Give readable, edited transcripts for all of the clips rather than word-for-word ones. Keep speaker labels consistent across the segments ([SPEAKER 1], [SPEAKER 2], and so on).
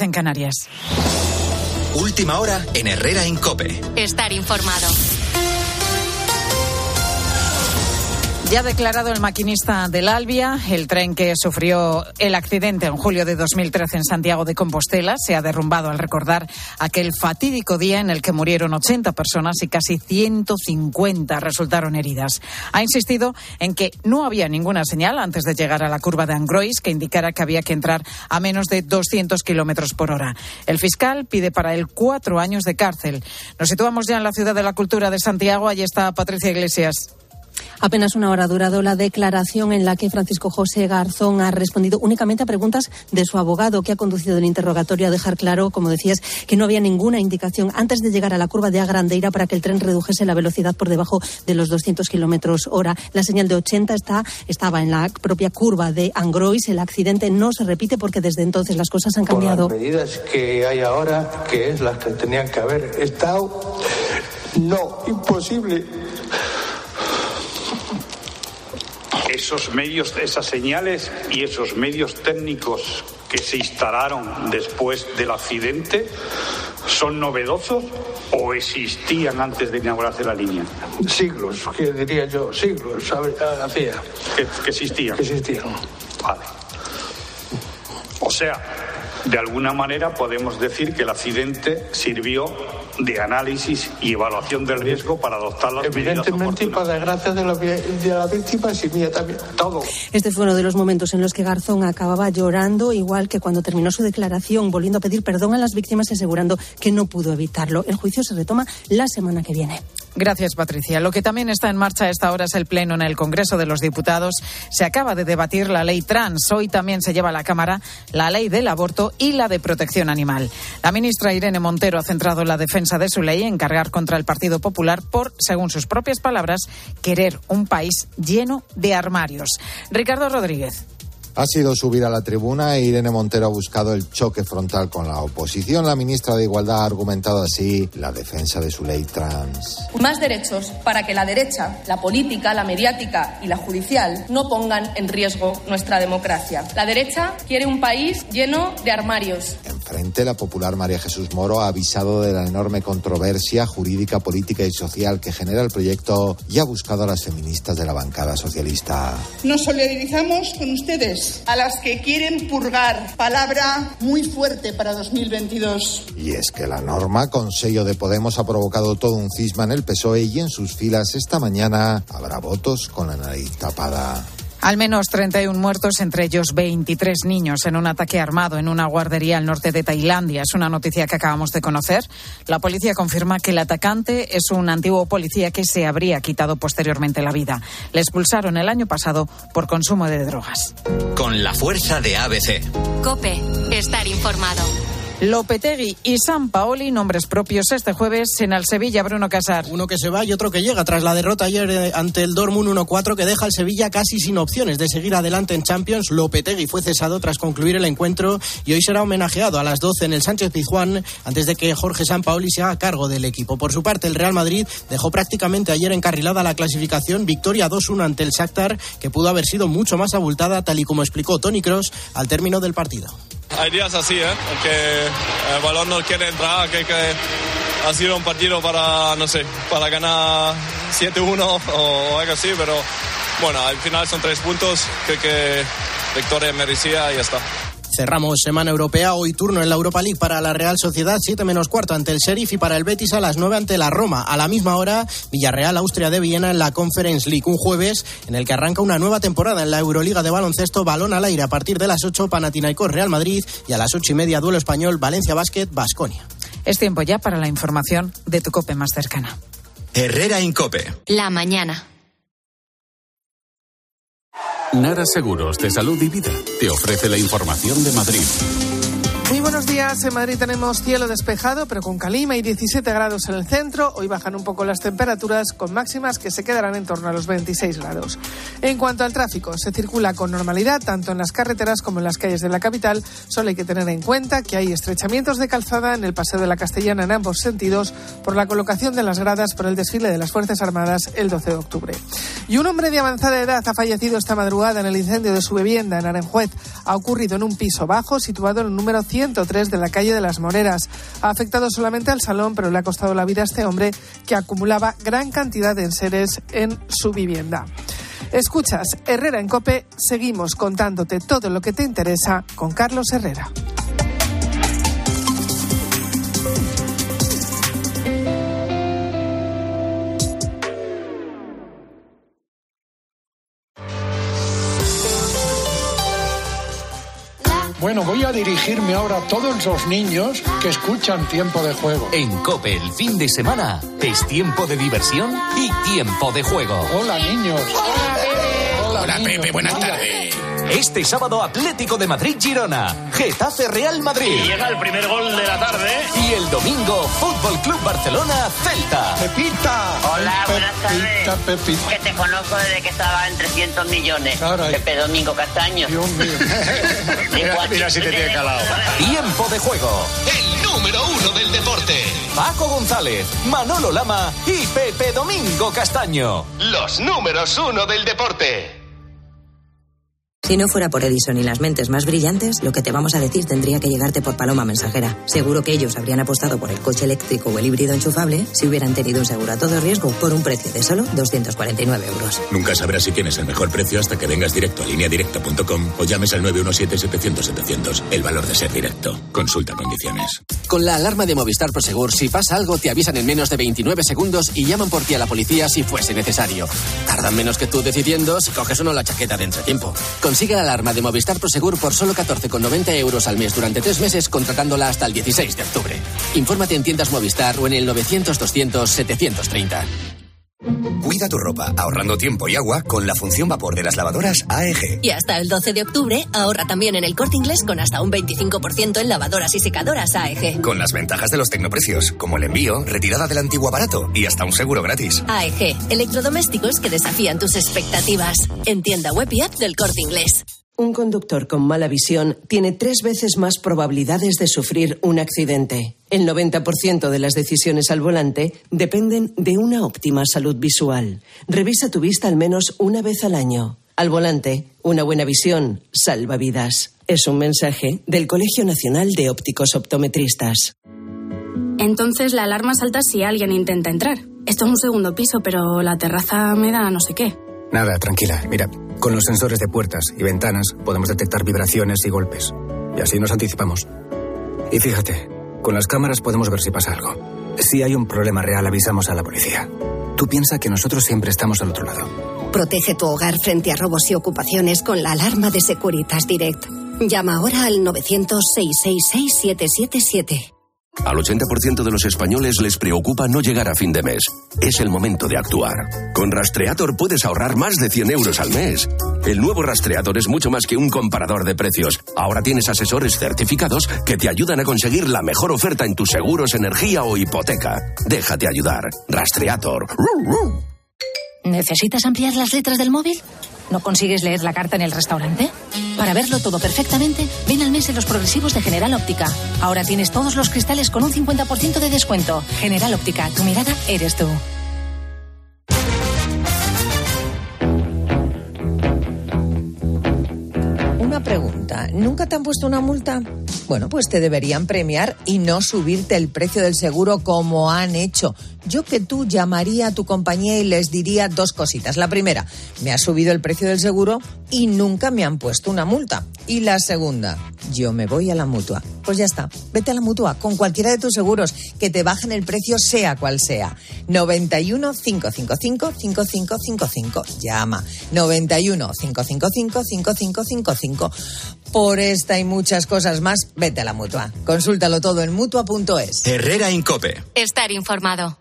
[SPEAKER 1] 10 en Canarias.
[SPEAKER 2] Última hora en Herrera en COPE.
[SPEAKER 3] Estar informado.
[SPEAKER 1] Ya ha declarado el maquinista del Albia, el tren que sufrió el accidente en julio de 2013 en Santiago de Compostela, se ha derrumbado al recordar aquel fatídico día en el que murieron 80 personas y casi 150 resultaron heridas. Ha insistido en que no había ninguna señal antes de llegar a la curva de Angrois que indicara que había que entrar a menos de 200 kilómetros por hora. El fiscal pide para él 4 años de cárcel. Nos situamos ya en la Ciudad de la Cultura de Santiago. Allí está Patricia Iglesias.
[SPEAKER 4] Apenas una hora ha durado la declaración en la que Francisco José Garzón ha respondido únicamente a preguntas de su abogado, que ha conducido el interrogatorio a dejar claro, como decías, que no había ninguna indicación antes de llegar a la curva de Agrandeira para que el tren redujese la velocidad por debajo de los 200 kilómetros hora. La señal de 80 estaba en la propia curva de Angrois. El accidente no se repite porque desde entonces las cosas han cambiado.
[SPEAKER 5] Por las medidas que hay ahora, que es las que tenían que haber estado, no, imposible.
[SPEAKER 6] Esos medios, esas señales y esos medios técnicos que se instalaron después del accidente, ¿son novedosos o existían antes de inaugurarse la línea?
[SPEAKER 5] Siglos, que diría yo, siglos, hacía.
[SPEAKER 6] ¿Que existían?
[SPEAKER 5] Que existían.
[SPEAKER 6] Vale. O sea, de alguna manera podemos decir que el accidente sirvió de análisis y evaluación del riesgo para adoptar las medidas oportunas.
[SPEAKER 5] Evidentemente, y para desgracia de la víctima y mía también, todo.
[SPEAKER 4] Este fue uno de los momentos en los que Garzón acababa llorando, igual que cuando terminó su declaración, volviendo a pedir perdón a las víctimas y asegurando que no pudo evitarlo. El juicio se retoma la semana que viene.
[SPEAKER 1] Gracias, Patricia. Lo que también está en marcha a esta hora es el Pleno en el Congreso de los Diputados. Se acaba de debatir la ley trans. Hoy también se lleva a la Cámara la ley del aborto y la de protección animal. La ministra Irene Montero ha centrado la defensa de su ley en cargar contra el Partido Popular por, según sus propias palabras, querer un país lleno de armarios. Ricardo Rodríguez.
[SPEAKER 7] Ha sido subir a la tribuna e Irene Montero ha buscado el choque frontal con la oposición. La ministra de Igualdad ha argumentado así la defensa de su ley trans.
[SPEAKER 8] Más derechos para que la derecha, la política, la mediática y la judicial no pongan en riesgo nuestra democracia. La derecha quiere un país lleno de armarios.
[SPEAKER 7] Enfrente, la popular María Jesús Moro ha avisado de la enorme controversia jurídica, política y social que genera el proyecto y ha buscado a las feministas de la bancada socialista.
[SPEAKER 9] Nos solidarizamos con ustedes, a las que quieren purgar, palabra muy fuerte para 2022.
[SPEAKER 7] Y es que la norma con sello de Podemos ha provocado todo un cisma en el PSOE y en sus filas esta mañana habrá votos con la nariz tapada.
[SPEAKER 1] Al menos 31 muertos, entre ellos 23 niños, en un ataque armado en una guardería al norte de Tailandia. Es una noticia que acabamos de conocer. La policía confirma que el atacante es un antiguo policía que se habría quitado posteriormente la vida. Le expulsaron el año pasado por consumo de drogas.
[SPEAKER 2] Con la fuerza de ABC.
[SPEAKER 3] COPE. Estar informado.
[SPEAKER 1] Lopetegui y Sampaoli, nombres propios este jueves en el Sevilla. Bruno Casar.
[SPEAKER 10] Uno que se va y otro que llega tras la derrota ayer ante el Dortmund 1-4 que deja al Sevilla casi sin opciones de seguir adelante en Champions. Lopetegui fue cesado tras concluir el encuentro y hoy será homenajeado a las 12 en el Sánchez-Pizjuán antes de que Jorge Sampaoli se haga cargo del equipo. Por su parte, el Real Madrid dejó prácticamente ayer encarrilada la clasificación. Victoria 2-1 ante el Shakhtar, que pudo haber sido mucho más abultada, tal y como explicó Toni Kroos al término del partido.
[SPEAKER 11] Hay días así, que el balón no quiere entrar, que ha sido un partido para ganar 7-1 o algo así, pero bueno, al final son 3 puntos, creo que victoria merecida y ya está.
[SPEAKER 10] Cerramos semana europea, hoy turno en la Europa League para la Real Sociedad, 7:15 ante el Sheriff y para el Betis a las 9 ante la Roma. A la misma hora, Villarreal, Austria de Viena en la Conference League. Un jueves en el que arranca una nueva temporada en la Euroliga de baloncesto, balón al aire a partir de las 8, Panathinaikos Real Madrid y a las 8:30 duelo español, Valencia Basket, Baskonia.
[SPEAKER 1] Es tiempo ya para la información de tu COPE más cercana.
[SPEAKER 2] Herrera en COPE.
[SPEAKER 3] La mañana.
[SPEAKER 12] Nara Seguros de Salud y Vida te ofrece la información de Madrid.
[SPEAKER 13] Muy buenos días. En Madrid tenemos cielo despejado, pero con calima y 17 grados en el centro. Hoy bajan un poco las temperaturas, con máximas que se quedarán en torno a los 26 grados. En cuanto al tráfico, se circula con normalidad, tanto en las carreteras como en las calles de la capital. Solo hay que tener en cuenta que hay estrechamientos de calzada en el Paseo de la Castellana en ambos sentidos por la colocación de las gradas por el desfile de las Fuerzas Armadas el 12 de octubre. Y un hombre de avanzada edad ha fallecido esta madrugada en el incendio de su vivienda en Aranjuez. Ha ocurrido en un piso bajo situado en el número 103 de la calle de las Moreras. Ha afectado solamente al salón, pero le ha costado la vida a este hombre que acumulaba gran cantidad de enseres en su vivienda. Escuchas Herrera en COPE, seguimos contándote todo lo que te interesa con Carlos Herrera.
[SPEAKER 5] Bueno, voy a dirigirme ahora a todos los niños que escuchan Tiempo de Juego.
[SPEAKER 14] En COPE el fin de semana es tiempo de diversión y tiempo de juego.
[SPEAKER 5] Hola, niños.
[SPEAKER 15] Hola, Pepe.
[SPEAKER 14] Hola, Pepe, buenas tardes. Este sábado Atlético de Madrid-Girona, Getafe Real Madrid.
[SPEAKER 15] Y llega el primer gol de la tarde.
[SPEAKER 14] Y el domingo Fútbol Club Barcelona-Celta.
[SPEAKER 5] Pepita.
[SPEAKER 16] Hola, buenas tardes.
[SPEAKER 5] Pepita.
[SPEAKER 16] Que te conozco desde que estaba en 300 millones.
[SPEAKER 5] Caray.
[SPEAKER 16] Pepe Domingo Castaño.
[SPEAKER 5] Dios mío.
[SPEAKER 15] Mira si te tiene calado.
[SPEAKER 14] Tiempo de juego.
[SPEAKER 2] El número 1 del deporte.
[SPEAKER 14] Paco González, Manolo Lama y Pepe Domingo Castaño.
[SPEAKER 2] Los números 1 del deporte.
[SPEAKER 17] Si no fuera por Edison y las mentes más brillantes, lo que te vamos a decir tendría que llegarte por paloma mensajera. Seguro que ellos habrían apostado por el coche eléctrico o el híbrido enchufable si hubieran tenido un seguro a todo riesgo por un precio de solo 249 euros.
[SPEAKER 18] Nunca sabrás si tienes el mejor precio hasta que vengas directo a lineadirecta.com o llames al 917-700-700. El valor de ser directo. Consulta condiciones.
[SPEAKER 19] Con la alarma de Movistar Prosegur, si pasa algo, te avisan en menos de 29 segundos y llaman por ti a la policía si fuese necesario. Tardan menos que tú decidiendo si coges o no la chaqueta de entretiempo. Consigue la alarma de Movistar Prosegur por solo 14,90 euros al mes durante 3 meses, contratándola hasta el 16 de octubre. Infórmate en tiendas Movistar o en el 900-200-730.
[SPEAKER 2] Cuida tu ropa ahorrando tiempo y agua con la función vapor de las lavadoras AEG.
[SPEAKER 20] Y hasta el 12 de octubre ahorra también en El Corte Inglés con hasta un 25% en lavadoras y secadoras AEG.
[SPEAKER 2] Con las ventajas de los tecnoprecios, como el envío, retirada del antiguo aparato y hasta un seguro gratis.
[SPEAKER 20] AEG, electrodomésticos que desafían tus expectativas. En tienda web y app del Corte Inglés.
[SPEAKER 21] Un conductor con mala visión tiene 3 veces más probabilidades de sufrir un accidente. El 90% de las decisiones al volante dependen de una óptima salud visual. Revisa tu vista al menos una vez al año. Al volante, una buena visión salva vidas. Es un mensaje del Colegio Nacional de Ópticos Optometristas.
[SPEAKER 22] Entonces la alarma salta si alguien intenta entrar. Esto es un segundo piso, pero la terraza me da no sé qué.
[SPEAKER 23] Nada, tranquila. Mira, con los sensores de puertas y ventanas podemos detectar vibraciones y golpes. Y así nos anticipamos. Y fíjate, con las cámaras podemos ver si pasa algo. Si hay un problema real, avisamos a la policía. Tú piensa que nosotros siempre estamos al otro lado.
[SPEAKER 20] Protege tu hogar frente a robos y ocupaciones con la alarma de Securitas Direct. Llama ahora al 900-666-777.
[SPEAKER 24] Al 80% de los españoles les preocupa no llegar a fin de mes. Es el momento de actuar. Con Rastreator puedes ahorrar más de 100 euros al mes. El nuevo Rastreator es mucho más que un comparador de precios. Ahora tienes asesores certificados que te ayudan a conseguir la mejor oferta en tus seguros, energía o hipoteca. Déjate ayudar. Rastreator.
[SPEAKER 25] ¿Necesitas ampliar las letras del móvil? ¿No consigues leer la carta en el restaurante? Para verlo todo perfectamente, ven al mes en los progresivos de General Óptica. Ahora tienes todos los cristales con un 50% de descuento. General Óptica, tu mirada eres tú.
[SPEAKER 26] Una pregunta, ¿nunca te han puesto una multa? Bueno, pues te deberían premiar y no subirte el precio del seguro como han hecho. Yo que tú llamaría a tu compañía y les diría 2 cositas. La primera, me ha subido el precio del seguro y nunca me han puesto una multa. Y la segunda, yo me voy a la Mutua. Pues ya está, vete a la Mutua con cualquiera de tus seguros, que te bajen el precio sea cual sea. 91 555 5555. Llama 91 555 5555. Por esta y muchas cosas más, vete a la Mutua. Consúltalo todo en Mutua.es.
[SPEAKER 2] Herrera en COPE.
[SPEAKER 3] Estar informado.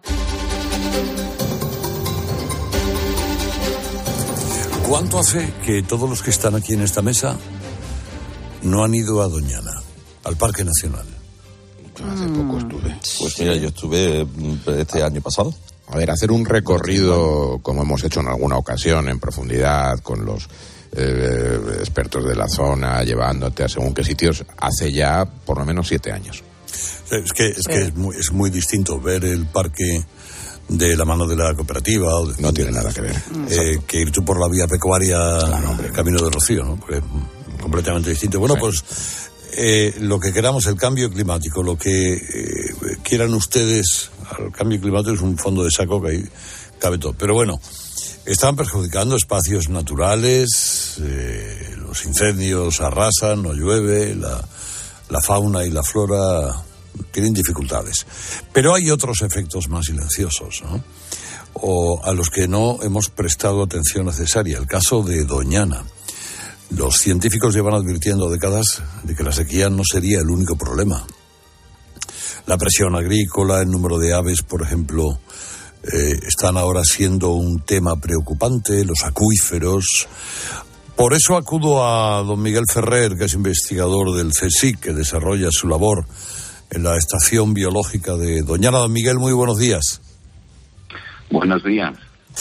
[SPEAKER 27] ¿Cuánto hace que todos los que están aquí en esta mesa no han ido a Doñana, al Parque Nacional?
[SPEAKER 28] Hace poco estuve. Pues mira, yo estuve este año pasado.
[SPEAKER 29] A ver, hacer un recorrido, como hemos hecho en alguna ocasión, en profundidad, con los expertos de la zona, llevándote a según qué sitios, hace ya por lo menos 7 años.
[SPEAKER 27] Es que es muy distinto ver el parque de la mano de la cooperativa. O
[SPEAKER 29] no tiene nada que ver.
[SPEAKER 27] Que ir tú por la vía pecuaria, claro, Camino de Rocío, ¿no? Porque completamente distinto. Bueno, sí. Pues lo que queramos, el cambio climático, lo que quieran ustedes, el cambio climático es un fondo de saco que ahí cabe todo. Pero bueno, están perjudicando espacios naturales, los incendios arrasan, no llueve, la fauna y la flora tienen dificultades. Pero hay otros efectos más silenciosos, ¿no? O a los que no hemos prestado atención necesaria. El caso de Doñana. Los científicos llevan advirtiendo décadas de que la sequía no sería el único problema. La presión agrícola, el número de aves, por ejemplo, están ahora siendo un tema preocupante, los acuíferos. Por eso acudo a don Miguel Ferrer, que es investigador del CSIC, que desarrolla su labor en la Estación Biológica de Doñana. Don Miguel, muy buenos días.
[SPEAKER 1] Buenos días.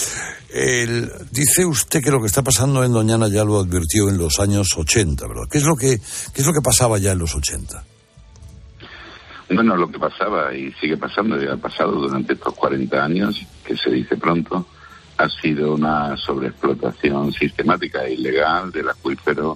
[SPEAKER 27] Dice usted que lo que está pasando en Doñana ya lo advirtió en los años 80, ¿verdad? ¿Qué es lo que pasaba ya en los 80?
[SPEAKER 1] Bueno, lo que pasaba y sigue pasando, ya ha pasado durante estos 40 años, que se dice pronto, ha sido una sobreexplotación sistemática e ilegal del acuífero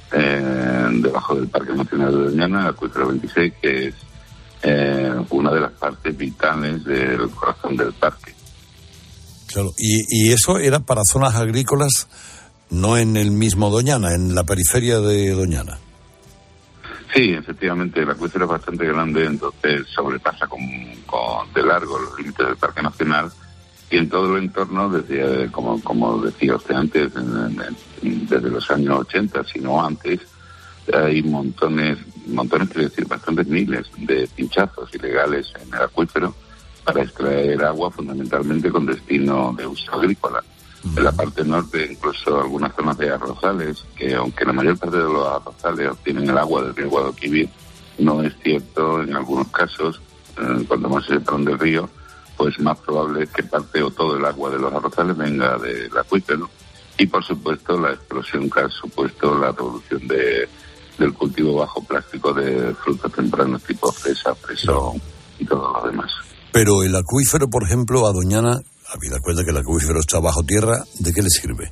[SPEAKER 1] debajo del Parque Nacional de Doñana, el acuífero 26, que es una de las partes vitales del corazón del parque.
[SPEAKER 27] Claro, y eso era para zonas agrícolas, no en el mismo Doñana, en la periferia de Doñana.
[SPEAKER 1] Sí, efectivamente, el acuífero es bastante grande, entonces sobrepasa de largo los límites del Parque Nacional, y en todo el entorno, desde como decía usted antes, desde los años 80, si no antes, hay montones, quiero decir, bastantes miles de pinchazos ilegales en el acuífero para extraer agua fundamentalmente con destino de uso agrícola. En la parte norte, incluso algunas zonas de arrozales, que aunque la mayor parte de los arrozales obtienen el agua del río Guadalquivir, no es cierto en algunos casos, cuando más se separan del río, pues más probable es que parte o todo el agua de los arrozales venga del acuífero. Y por supuesto la explosión que ha supuesto la revolución del cultivo bajo plástico de frutos tempranos tipo fresa, fresón y todo lo demás.
[SPEAKER 27] Pero el acuífero, por ejemplo, a Doñana, habida cuenta que el acuífero está bajo tierra, ¿de qué le sirve?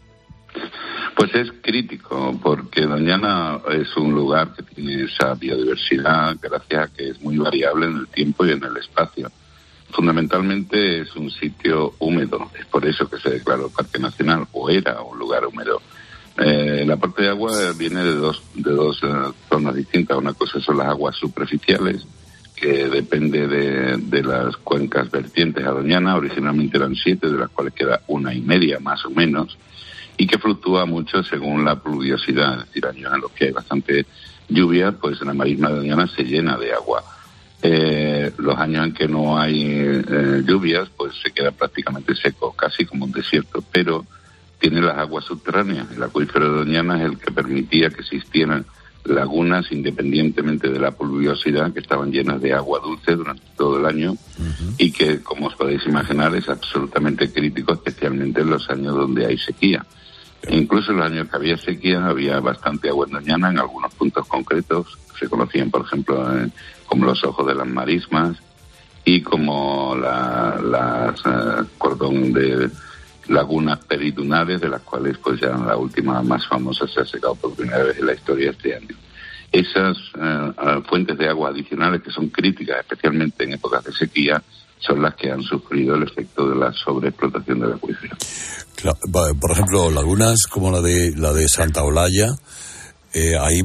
[SPEAKER 1] Pues es crítico, porque Doñana es un lugar que tiene esa biodiversidad gracias a que es muy variable en el tiempo y en el espacio. Fundamentalmente es un sitio húmedo, es por eso que se declaró Parque Nacional, o era un lugar húmedo. El aporte de agua viene de dos zonas distintas. Una cosa son las aguas superficiales, que depende de las cuencas vertientes a Doñana. Originalmente eran 7, de las cuales queda 1,5 más o menos, y que fluctúa mucho según la pluviosidad, es decir, años en los que hay bastante lluvia, pues en la marisma de Doñana se llena de agua. Los años en que no hay lluvias, pues se queda prácticamente seco, casi como un desierto, pero tiene las aguas subterráneas. El acuífero de Doñana es el que permitía que existieran lagunas independientemente de la pluviosidad, que estaban llenas de agua dulce durante todo el año, y que, como os podéis imaginar, es absolutamente crítico, especialmente en los años donde hay sequía. E incluso en los años que había sequía había bastante agua en Doñana en algunos puntos concretos. Se conocían, por ejemplo, como los ojos de las marismas y como las cordón de lagunas peridunares, de las cuales pues ya la última más famosa se ha secado por primera vez en la historia este año. Esas fuentes de agua adicionales, que son críticas especialmente en épocas de sequía, son las que han sufrido el efecto de la sobreexplotación del acuífero.
[SPEAKER 27] Claro, por ejemplo, lagunas como la de Santa Olalla, ahí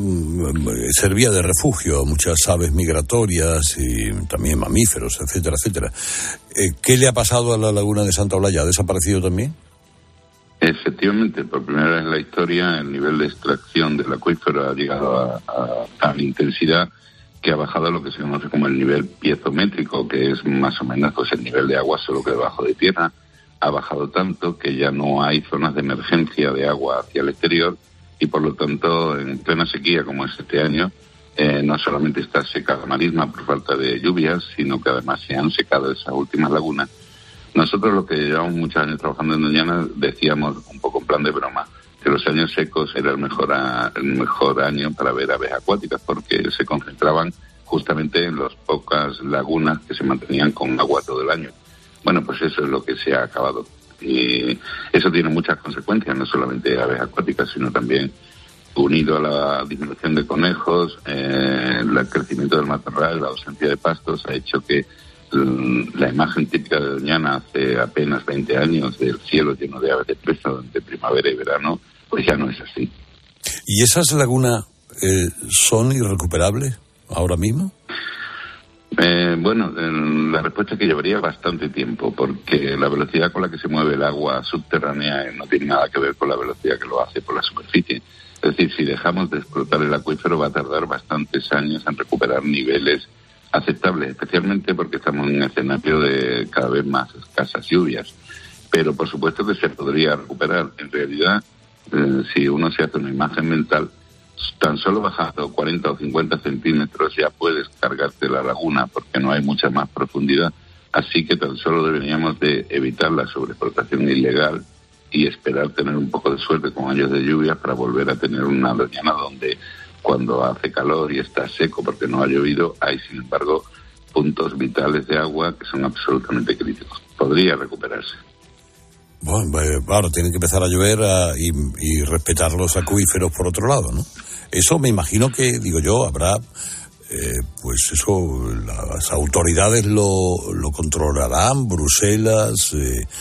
[SPEAKER 27] servía de refugio a muchas aves migratorias y también mamíferos, etcétera, etcétera. ¿Qué le ha pasado a la laguna de Santa Olalla? ¿Ha desaparecido también?
[SPEAKER 1] Efectivamente, por primera vez en la historia el nivel de extracción del acuífero ha llegado a tal intensidad que ha bajado a lo que se conoce como el nivel piezométrico, que es más o menos pues el nivel de agua solo que debajo de tierra. Ha bajado tanto que ya no hay zonas de emergencia de agua hacia el exterior, y por lo tanto, en plena sequía como es este año, no solamente está seca la marisma por falta de lluvias, sino que además se han secado esas últimas lagunas. Nosotros, los que llevamos muchos años trabajando en Doñana, decíamos un poco en plan de broma que los años secos era el mejor año para ver aves acuáticas, porque se concentraban justamente en las pocas lagunas que se mantenían con agua todo el año. Bueno, pues eso es lo que se ha acabado. Y eso tiene muchas consecuencias, no solamente aves acuáticas, sino también unido a la disminución de conejos, el crecimiento del matorral, la ausencia de pastos, ha hecho que la imagen típica de Doñana hace apenas 20 años del cielo lleno de aves de presa durante primavera y verano, pues ya no es así.
[SPEAKER 27] ¿Y esas lagunas son irrecuperables ahora mismo?
[SPEAKER 1] Bueno, la respuesta es que llevaría bastante tiempo, porque la velocidad con la que se mueve el agua subterránea no tiene nada que ver con la velocidad que lo hace por la superficie. Es decir, si dejamos de explotar el acuífero va a tardar bastantes años en recuperar niveles aceptables, especialmente porque estamos en un escenario de cada vez más escasas lluvias. Pero por supuesto que se podría recuperar. En realidad, si uno se hace una imagen mental, tan solo bajando 40 o 50 centímetros ya puedes cargarte la laguna porque no hay mucha más profundidad. Así que tan solo deberíamos de evitar la sobreexplotación ilegal y esperar tener un poco de suerte con años de lluvia para volver a tener una Doñana donde cuando hace calor y está seco porque no ha llovido, hay sin embargo puntos vitales de agua que son absolutamente críticos. Podría recuperarse.
[SPEAKER 27] Bueno, claro, tiene que empezar a llover y respetar los acuíferos por otro lado, ¿no? Eso me imagino que, digo yo, habrá, pues eso, las autoridades lo controlarán, Bruselas,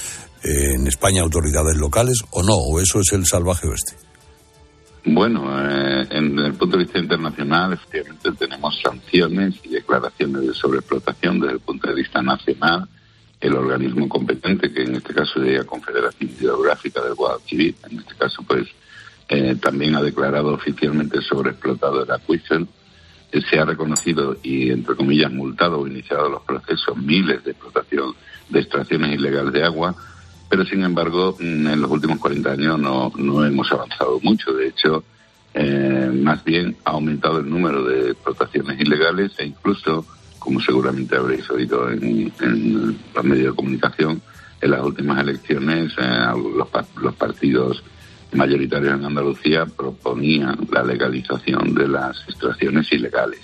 [SPEAKER 27] en España autoridades locales, o no, o eso es el salvaje oeste.
[SPEAKER 1] Bueno, en el punto de vista internacional, efectivamente tenemos sanciones y declaraciones de sobreexplotación. Desde el punto de vista nacional, el organismo competente, que en este caso sería Confederación Hidrográfica del Guadalquivir, en este caso pues también ha declarado oficialmente sobreexplotado el acuífero. Se ha reconocido y, entre comillas, multado o iniciado los procesos miles de explotación, de extracciones ilegales de agua, pero sin embargo en los últimos 40 años no hemos avanzado mucho. De hecho, más bien ha aumentado el número de explotaciones ilegales e incluso, como seguramente habréis oído en los medios de comunicación, en las últimas elecciones los partidos mayoritarios en Andalucía proponían la legalización de las extracciones ilegales.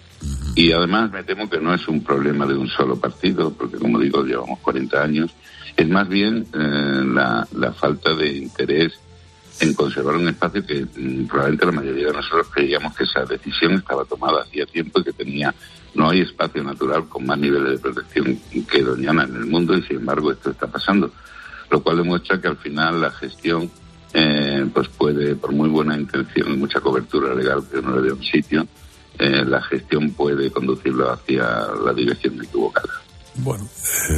[SPEAKER 1] Y además me temo que no es un problema de un solo partido, porque como digo, llevamos 40 años, es más bien la falta de interés en conservar un espacio que probablemente la mayoría de nosotros creíamos que esa decisión estaba tomada hacía tiempo y que no hay espacio natural con más niveles de protección que Doñana en el mundo, y sin embargo esto está pasando, lo cual demuestra que al final la gestión pues puede, por muy buena intención y mucha cobertura legal que uno le dé a un sitio, la gestión puede conducirlo hacia la dirección equivocada.
[SPEAKER 27] Bueno,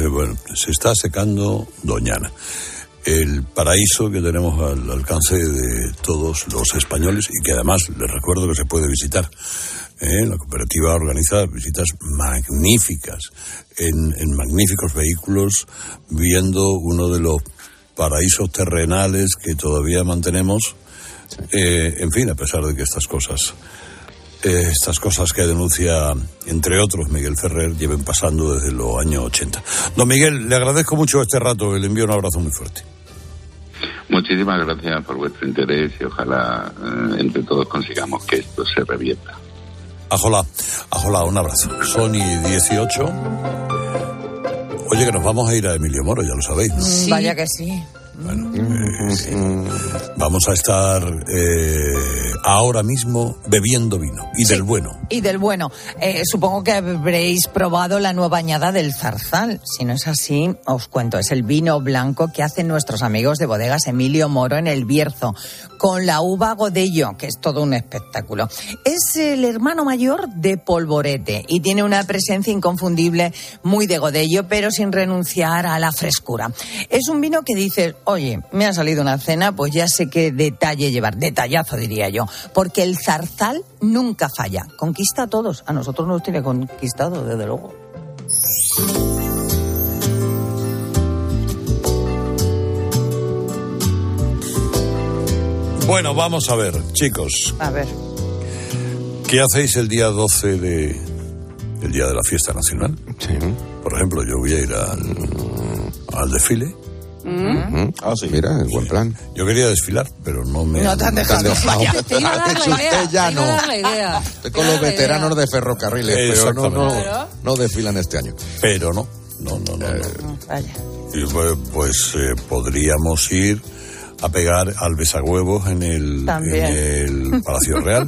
[SPEAKER 27] se está secando Doñana, el paraíso que tenemos al alcance de todos los españoles y que además les recuerdo que se puede visitar. La cooperativa organiza visitas magníficas en magníficos vehículos, viendo uno de los paraísos terrenales que todavía mantenemos. En fin, a pesar de que estas cosas que denuncia, entre otros, Miguel Ferrer, lleven pasando desde los años 80. Don Miguel, le agradezco mucho este rato, le envío un abrazo muy fuerte.
[SPEAKER 1] Muchísimas gracias por vuestro interés y ojalá entre todos consigamos que esto se revierta. Ajolá, un abrazo. Son 18. Oye, que nos vamos a ir a Emilio Moro, ya lo sabéis, ¿no?
[SPEAKER 26] Sí. Vaya que sí.
[SPEAKER 27] Bueno, vamos a estar ahora mismo bebiendo vino y del bueno.
[SPEAKER 26] Y del bueno. Supongo que habréis probado la nueva añada del Zarzal. Si no es así, os cuento. Es el vino blanco que hacen nuestros amigos de bodegas Emilio Moro en El Bierzo, con la uva Godello, que es todo un espectáculo. Es el hermano mayor de Polvorete y tiene una presencia inconfundible, muy de Godello, pero sin renunciar a la frescura. Es un vino que dices, oye, me ha salido una cena, pues ya sé qué detalle llevar, detallazo diría yo, porque el Zarzal nunca falla, conquista a todos, a nosotros nos tiene conquistado, desde luego.
[SPEAKER 27] Bueno, vamos a ver, chicos.
[SPEAKER 26] A ver.
[SPEAKER 27] ¿Qué hacéis el día 12 el día de la fiesta nacional?
[SPEAKER 29] Sí.
[SPEAKER 27] Por ejemplo, yo voy a ir al desfile.
[SPEAKER 29] Ah, sí. Mira, el buen plan.
[SPEAKER 27] Yo quería desfilar, pero no me...
[SPEAKER 26] No te han dejado.
[SPEAKER 29] Te iba a dar la idea. Usted con los veteranos de ferrocarriles, pero no desfilan este año.
[SPEAKER 27] Pero no.
[SPEAKER 26] Vaya.
[SPEAKER 27] Y pues podríamos ir a pegar al besahuevos en el Palacio Real.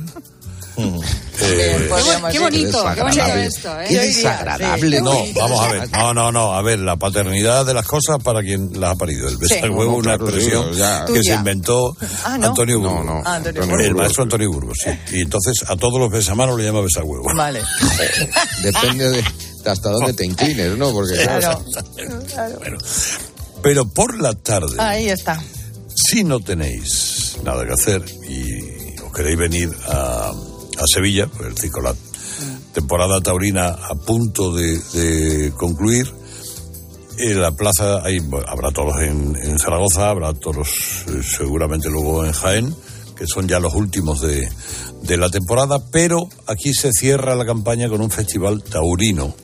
[SPEAKER 26] Qué bonito esto, ¿eh?
[SPEAKER 29] Qué desagradable.
[SPEAKER 27] No, vamos a ver. No. A ver, la paternidad de las cosas para quien las ha parido. El besahuevo es una expresión que se inventó Antonio Burgos. El maestro Antonio Burgos, sí. Y entonces a todos los besamanos le llama besahuevo.
[SPEAKER 26] Vale.
[SPEAKER 29] Depende de hasta dónde te inclines, ¿no? Porque
[SPEAKER 26] claro.
[SPEAKER 27] Bueno, pero por la tarde.
[SPEAKER 26] Ahí está.
[SPEAKER 27] Si no tenéis nada que hacer y os queréis venir a Sevilla, pues el circo, la temporada taurina a punto de concluir. En la plaza habrá toros en Zaragoza, habrá toros seguramente luego en Jaén, que son ya los últimos de la temporada, pero aquí se cierra la campaña con un festival taurino.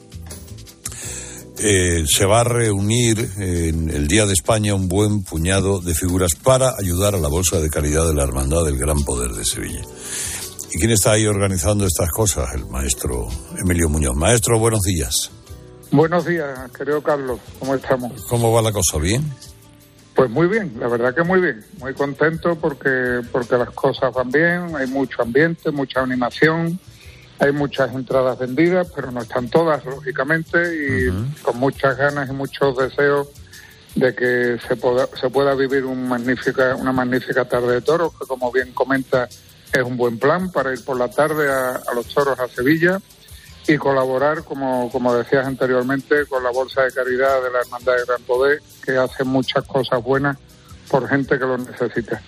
[SPEAKER 27] Se va a reunir en el Día de España un buen puñado de figuras para ayudar a la Bolsa de Caridad de la Hermandad del Gran Poder de Sevilla. ¿Y quién está ahí organizando estas cosas? El maestro Emilio Muñoz. Maestro, buenos días.
[SPEAKER 4] Buenos días, querido Carlos. ¿Cómo estamos?
[SPEAKER 27] ¿Cómo va la cosa? ¿Bien?
[SPEAKER 4] Pues muy bien, la verdad que muy bien. Muy contento porque las cosas van bien, hay mucho ambiente, mucha animación, hay muchas entradas vendidas, pero no están todas, lógicamente, y con muchas ganas y muchos deseos de que se pueda vivir una magnífica tarde de toros, que como bien comenta, es un buen plan para ir por la tarde a los toros a Sevilla y colaborar, como decías anteriormente, con la Bolsa de Caridad de la Hermandad del Gran Poder, que hace muchas cosas buenas por gente que lo necesita.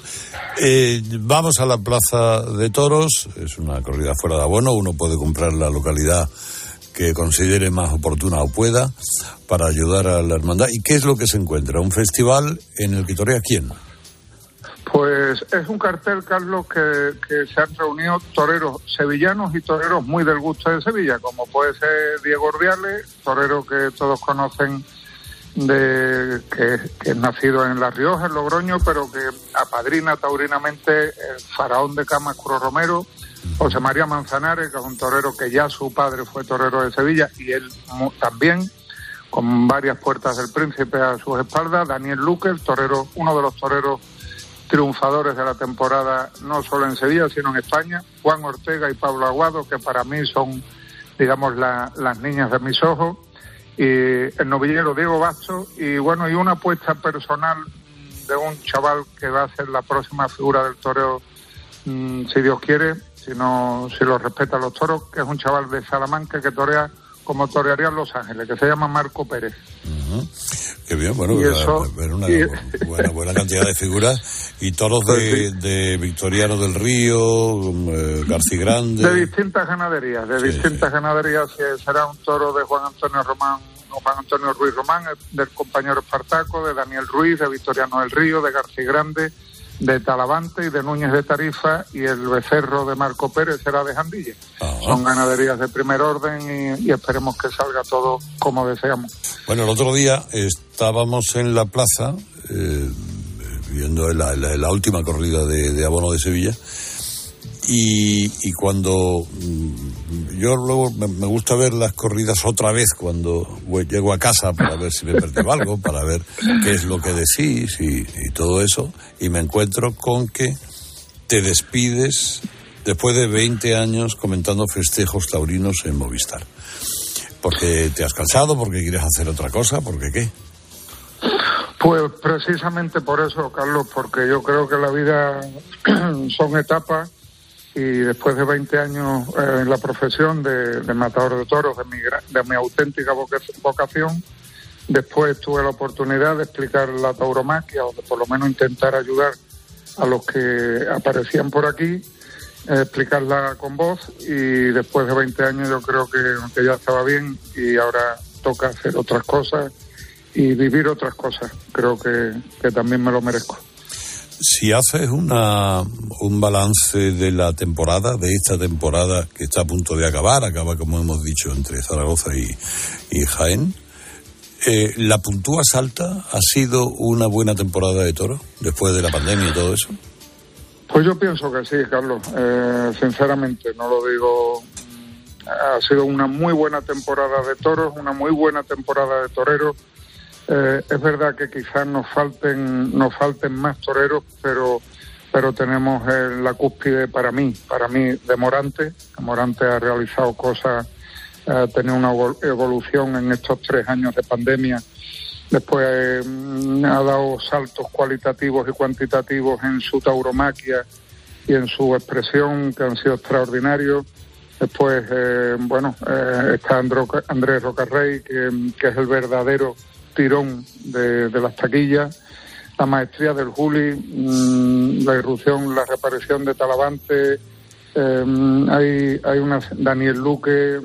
[SPEAKER 27] Vamos a la Plaza de Toros, es una corrida fuera de abono, uno puede comprar la localidad que considere más oportuna o pueda para ayudar a la hermandad. ¿Y qué es lo que se encuentra? ¿Un festival en el que torea quién?
[SPEAKER 4] Pues es un cartel, Carlos, que se han reunido toreros sevillanos y toreros muy del gusto de Sevilla, como puede ser Diego Ordiales, torero que todos conocen, que es nacido en La Rioja, en Logroño, pero que apadrina taurinamente el faraón de Camas, Curro Romero, José María Manzanares, que es un torero que ya su padre fue torero de Sevilla, y él también, con varias puertas del Príncipe a sus espaldas, Daniel Luque, torero, uno de los toreros triunfadores de la temporada, no solo en Sevilla, sino en España, Juan Ortega y Pablo Aguado, que para mí son, digamos, las niñas de mis ojos, y el novillero Diego Bastos, y bueno, y una apuesta personal de un chaval que va a ser la próxima figura del toreo, si Dios quiere, si lo respetan los toros, que es un chaval de Salamanca que torea como torearía en Los Ángeles, que se llama Marco Pérez.
[SPEAKER 27] Qué bien, bueno, una buena cantidad de figuras y toros de Victoriano del Río, García Grande.
[SPEAKER 4] De distintas ganaderías, ganaderías, será un toro de Juan Antonio Ruiz Román, del compañero Espartaco, de Daniel Ruiz, de Victoriano del Río, de García Grande, de Talavante y de Núñez de Tarifa, y el becerro de Marco Pérez será de Jandilla. Son ganaderías de primer orden y esperemos que salga todo como deseamos.
[SPEAKER 27] Bueno, el otro día estábamos en la plaza viendo la última corrida de abono de Sevilla y cuando yo luego me gusta ver las corridas otra vez cuando llego a casa para ver si me perdió algo, para ver qué es lo que decís y todo eso, y me encuentro con que te despides después de 20 años comentando festejos taurinos en Movistar. ¿Porque te has cansado? ¿Porque quieres hacer otra cosa? ¿Por qué?
[SPEAKER 4] Pues precisamente por eso, Carlos, porque yo creo que la vida son etapas. Y después de 20 años en la profesión de matador de toros, de mi auténtica vocación, después tuve la oportunidad de explicar la tauromaquia, o de por lo menos intentar ayudar a los que aparecían por aquí, explicarla con voz, y después de 20 años yo creo que ya estaba bien y ahora toca hacer otras cosas y vivir otras cosas. Creo que también me lo merezco.
[SPEAKER 27] Si haces un balance de la temporada, de esta temporada que está a punto de acaba como hemos dicho entre Zaragoza y Jaén, ¿la puntúas alta? ¿Ha sido una buena temporada de toros después de la pandemia y todo eso?
[SPEAKER 4] Pues yo pienso que sí, Carlos, sinceramente, no lo digo. Ha sido una muy buena temporada de toros, una muy buena temporada de toreros, Es verdad que quizás nos falten más toreros, pero tenemos la cúspide para mí de Morante. Morante ha realizado cosas, ha tenido una evolución en estos 3 años de pandemia. Después ha dado saltos cualitativos y cuantitativos en su tauromaquia y en su expresión, que han sido extraordinarios. Después, está Andrés Rocarrey, que es el verdadero tirón de las taquillas. La maestría del Juli, la irrupción, la reaparición de Talavante, hay una Daniel Luque,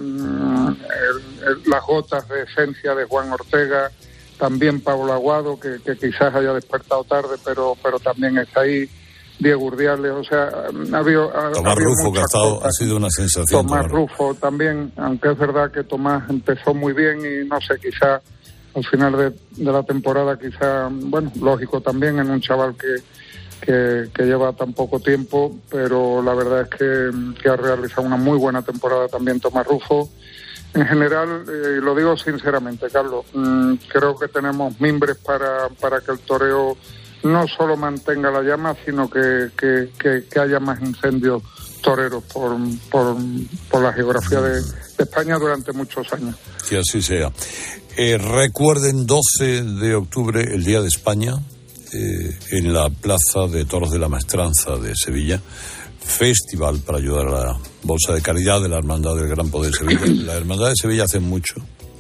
[SPEAKER 4] las gotas de esencia de Juan Ortega, también Pablo Aguado, que quizás haya despertado tarde, pero también está ahí. Diego Urdiales, o sea,
[SPEAKER 27] Tomás Rufo, que ha sido una sensación.
[SPEAKER 4] Tomás Rufo también, aunque es verdad que Tomás empezó muy bien y no sé, quizá al final de la temporada, lógico también en un chaval que lleva tan poco tiempo, pero la verdad es que ha realizado una muy buena temporada también Tomás Rufo. En general, lo digo sinceramente, Carlos, creo que tenemos mimbres para que el toreo no solo mantenga la llama, sino que haya más incendios toreros por la geografía de España durante muchos años.
[SPEAKER 27] Que así sea. Recuerden, 12 de octubre, el Día de España, en la Plaza de Toros de la Maestranza de Sevilla, festival para ayudar a la Bolsa de Caridad de la Hermandad del Gran Poder de Sevilla. La Hermandad de Sevilla hace mucho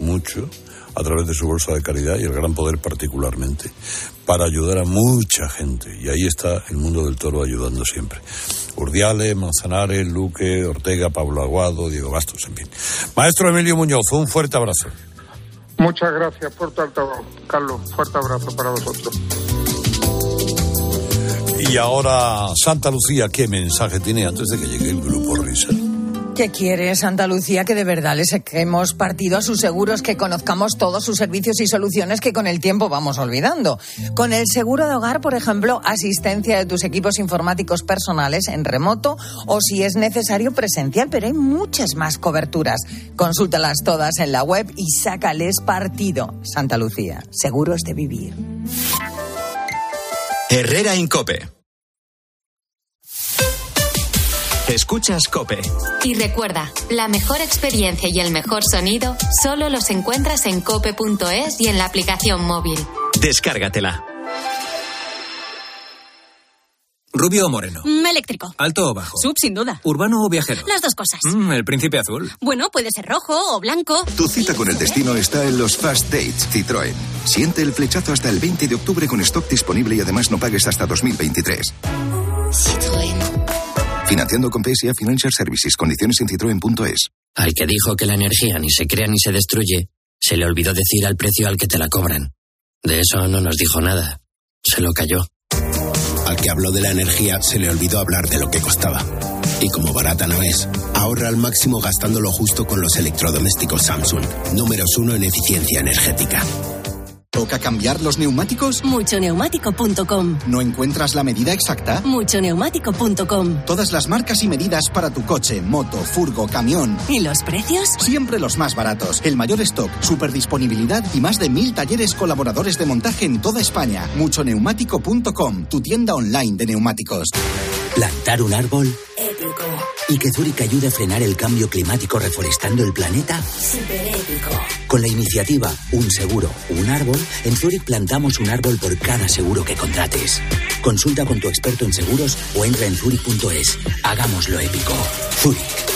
[SPEAKER 27] a través de su Bolsa de Caridad, y el Gran Poder particularmente, para ayudar a mucha gente, y ahí está el mundo del toro ayudando siempre. Urdiales, Manzanares, Luque, Ortega, Pablo Aguado, Diego Bastos, en fin. Maestro Emilio Muñoz, un fuerte abrazo.
[SPEAKER 4] Muchas gracias por tu altavoz, Carlos. Fuerte abrazo para vosotros.
[SPEAKER 27] Y ahora, Santa Lucía, ¿qué mensaje tiene antes de que llegue el Grupo Risa?
[SPEAKER 26] ¿Qué quiere Santa Lucía? Que de verdad le saquemos partido a sus seguros, que conozcamos todos sus servicios y soluciones que con el tiempo vamos olvidando. Con el seguro de hogar, por ejemplo, asistencia de tus equipos informáticos personales en remoto o, si es necesario, presencial, pero hay muchas más coberturas. Consúltalas todas en la web y sácales partido. Santa Lucía, seguros de vivir.
[SPEAKER 2] Herrera Incope. Escuchas COPE.
[SPEAKER 3] Y recuerda, la mejor experiencia y el mejor sonido solo los encuentras en cope.es y en la aplicación móvil.
[SPEAKER 2] Descárgatela.
[SPEAKER 6] ¿Rubio o moreno?
[SPEAKER 22] Eléctrico.
[SPEAKER 6] ¿Alto o bajo?
[SPEAKER 22] Sub, sin duda.
[SPEAKER 6] ¿Urbano o viajero?
[SPEAKER 22] Las dos cosas.
[SPEAKER 6] El príncipe azul.
[SPEAKER 22] Bueno, puede ser rojo o blanco.
[SPEAKER 7] Tu cita con el destino está en los Fast Dates Citroën. Siente el flechazo hasta el 20 de octubre con stock disponible y además no pagues hasta 2023.
[SPEAKER 3] Citroën.
[SPEAKER 7] Financiando con PSA Financial Services. Condiciones en citroen.es.
[SPEAKER 8] Al que dijo que la energía ni se crea ni se destruye, se le olvidó decir al precio al que te la cobran. De eso no nos dijo nada. Se lo cayó.
[SPEAKER 9] Al que habló de la energía, se le olvidó hablar de lo que costaba. Y como barata no es, ahorra al máximo gastando lo justo con los electrodomésticos Samsung. Números 1 en eficiencia energética.
[SPEAKER 10] ¿Toca cambiar los neumáticos?
[SPEAKER 20] Muchoneumático.com.
[SPEAKER 10] ¿No encuentras la medida exacta?
[SPEAKER 20] Muchoneumático.com.
[SPEAKER 10] Todas las marcas y medidas para tu coche, moto, furgo, camión.
[SPEAKER 20] ¿Y los precios?
[SPEAKER 10] Siempre los más baratos. El mayor stock, superdisponibilidad y más de 1000 talleres colaboradores de montaje en toda España. Muchoneumático.com, tu tienda online de neumáticos.
[SPEAKER 11] ¿Plantar un árbol?
[SPEAKER 20] Épico.
[SPEAKER 11] ¿Y que Zurich ayude a frenar el cambio climático reforestando el planeta?
[SPEAKER 20] Super épico.
[SPEAKER 11] Con la iniciativa Un Seguro, Un Árbol, en Zurich plantamos un árbol por cada seguro que contrates. Consulta con tu experto en seguros o entra en Zurich.es. Hagámoslo épico. Zurich.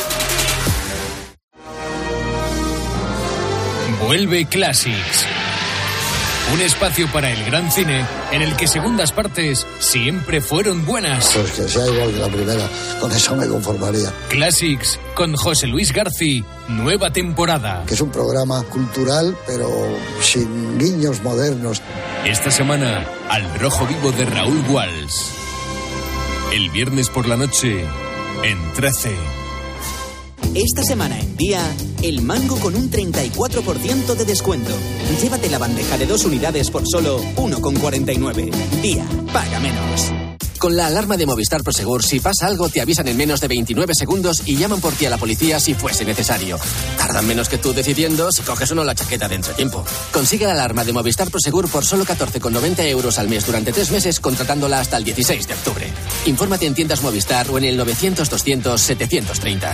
[SPEAKER 12] Vuelve Classics. Un espacio para el gran cine en el que segundas partes siempre fueron buenas.
[SPEAKER 13] Pues que sea igual que la primera, con eso me conformaría.
[SPEAKER 12] Classics con José Luis García, nueva temporada.
[SPEAKER 13] Que es un programa cultural, pero sin guiños modernos.
[SPEAKER 12] Esta semana, Al Rojo Vivo de Raúl Walsh. El viernes por la noche, en 13.
[SPEAKER 16] Esta semana en Día, el mango con un 34% de descuento. Llévate la bandeja de 2 unidades por solo 1,49. Día, paga menos.
[SPEAKER 5] Con la alarma de Movistar Prosegur, si pasa algo, te avisan en menos de 29 segundos y llaman por ti a la policía si fuese necesario. Tardan menos que tú decidiendo si coges o no la chaqueta de entretiempo. Consigue la alarma de Movistar Prosegur por solo 14,90 € al mes durante 3 meses, contratándola hasta el 16 de octubre. Infórmate en tiendas Movistar o en el 900-200-730.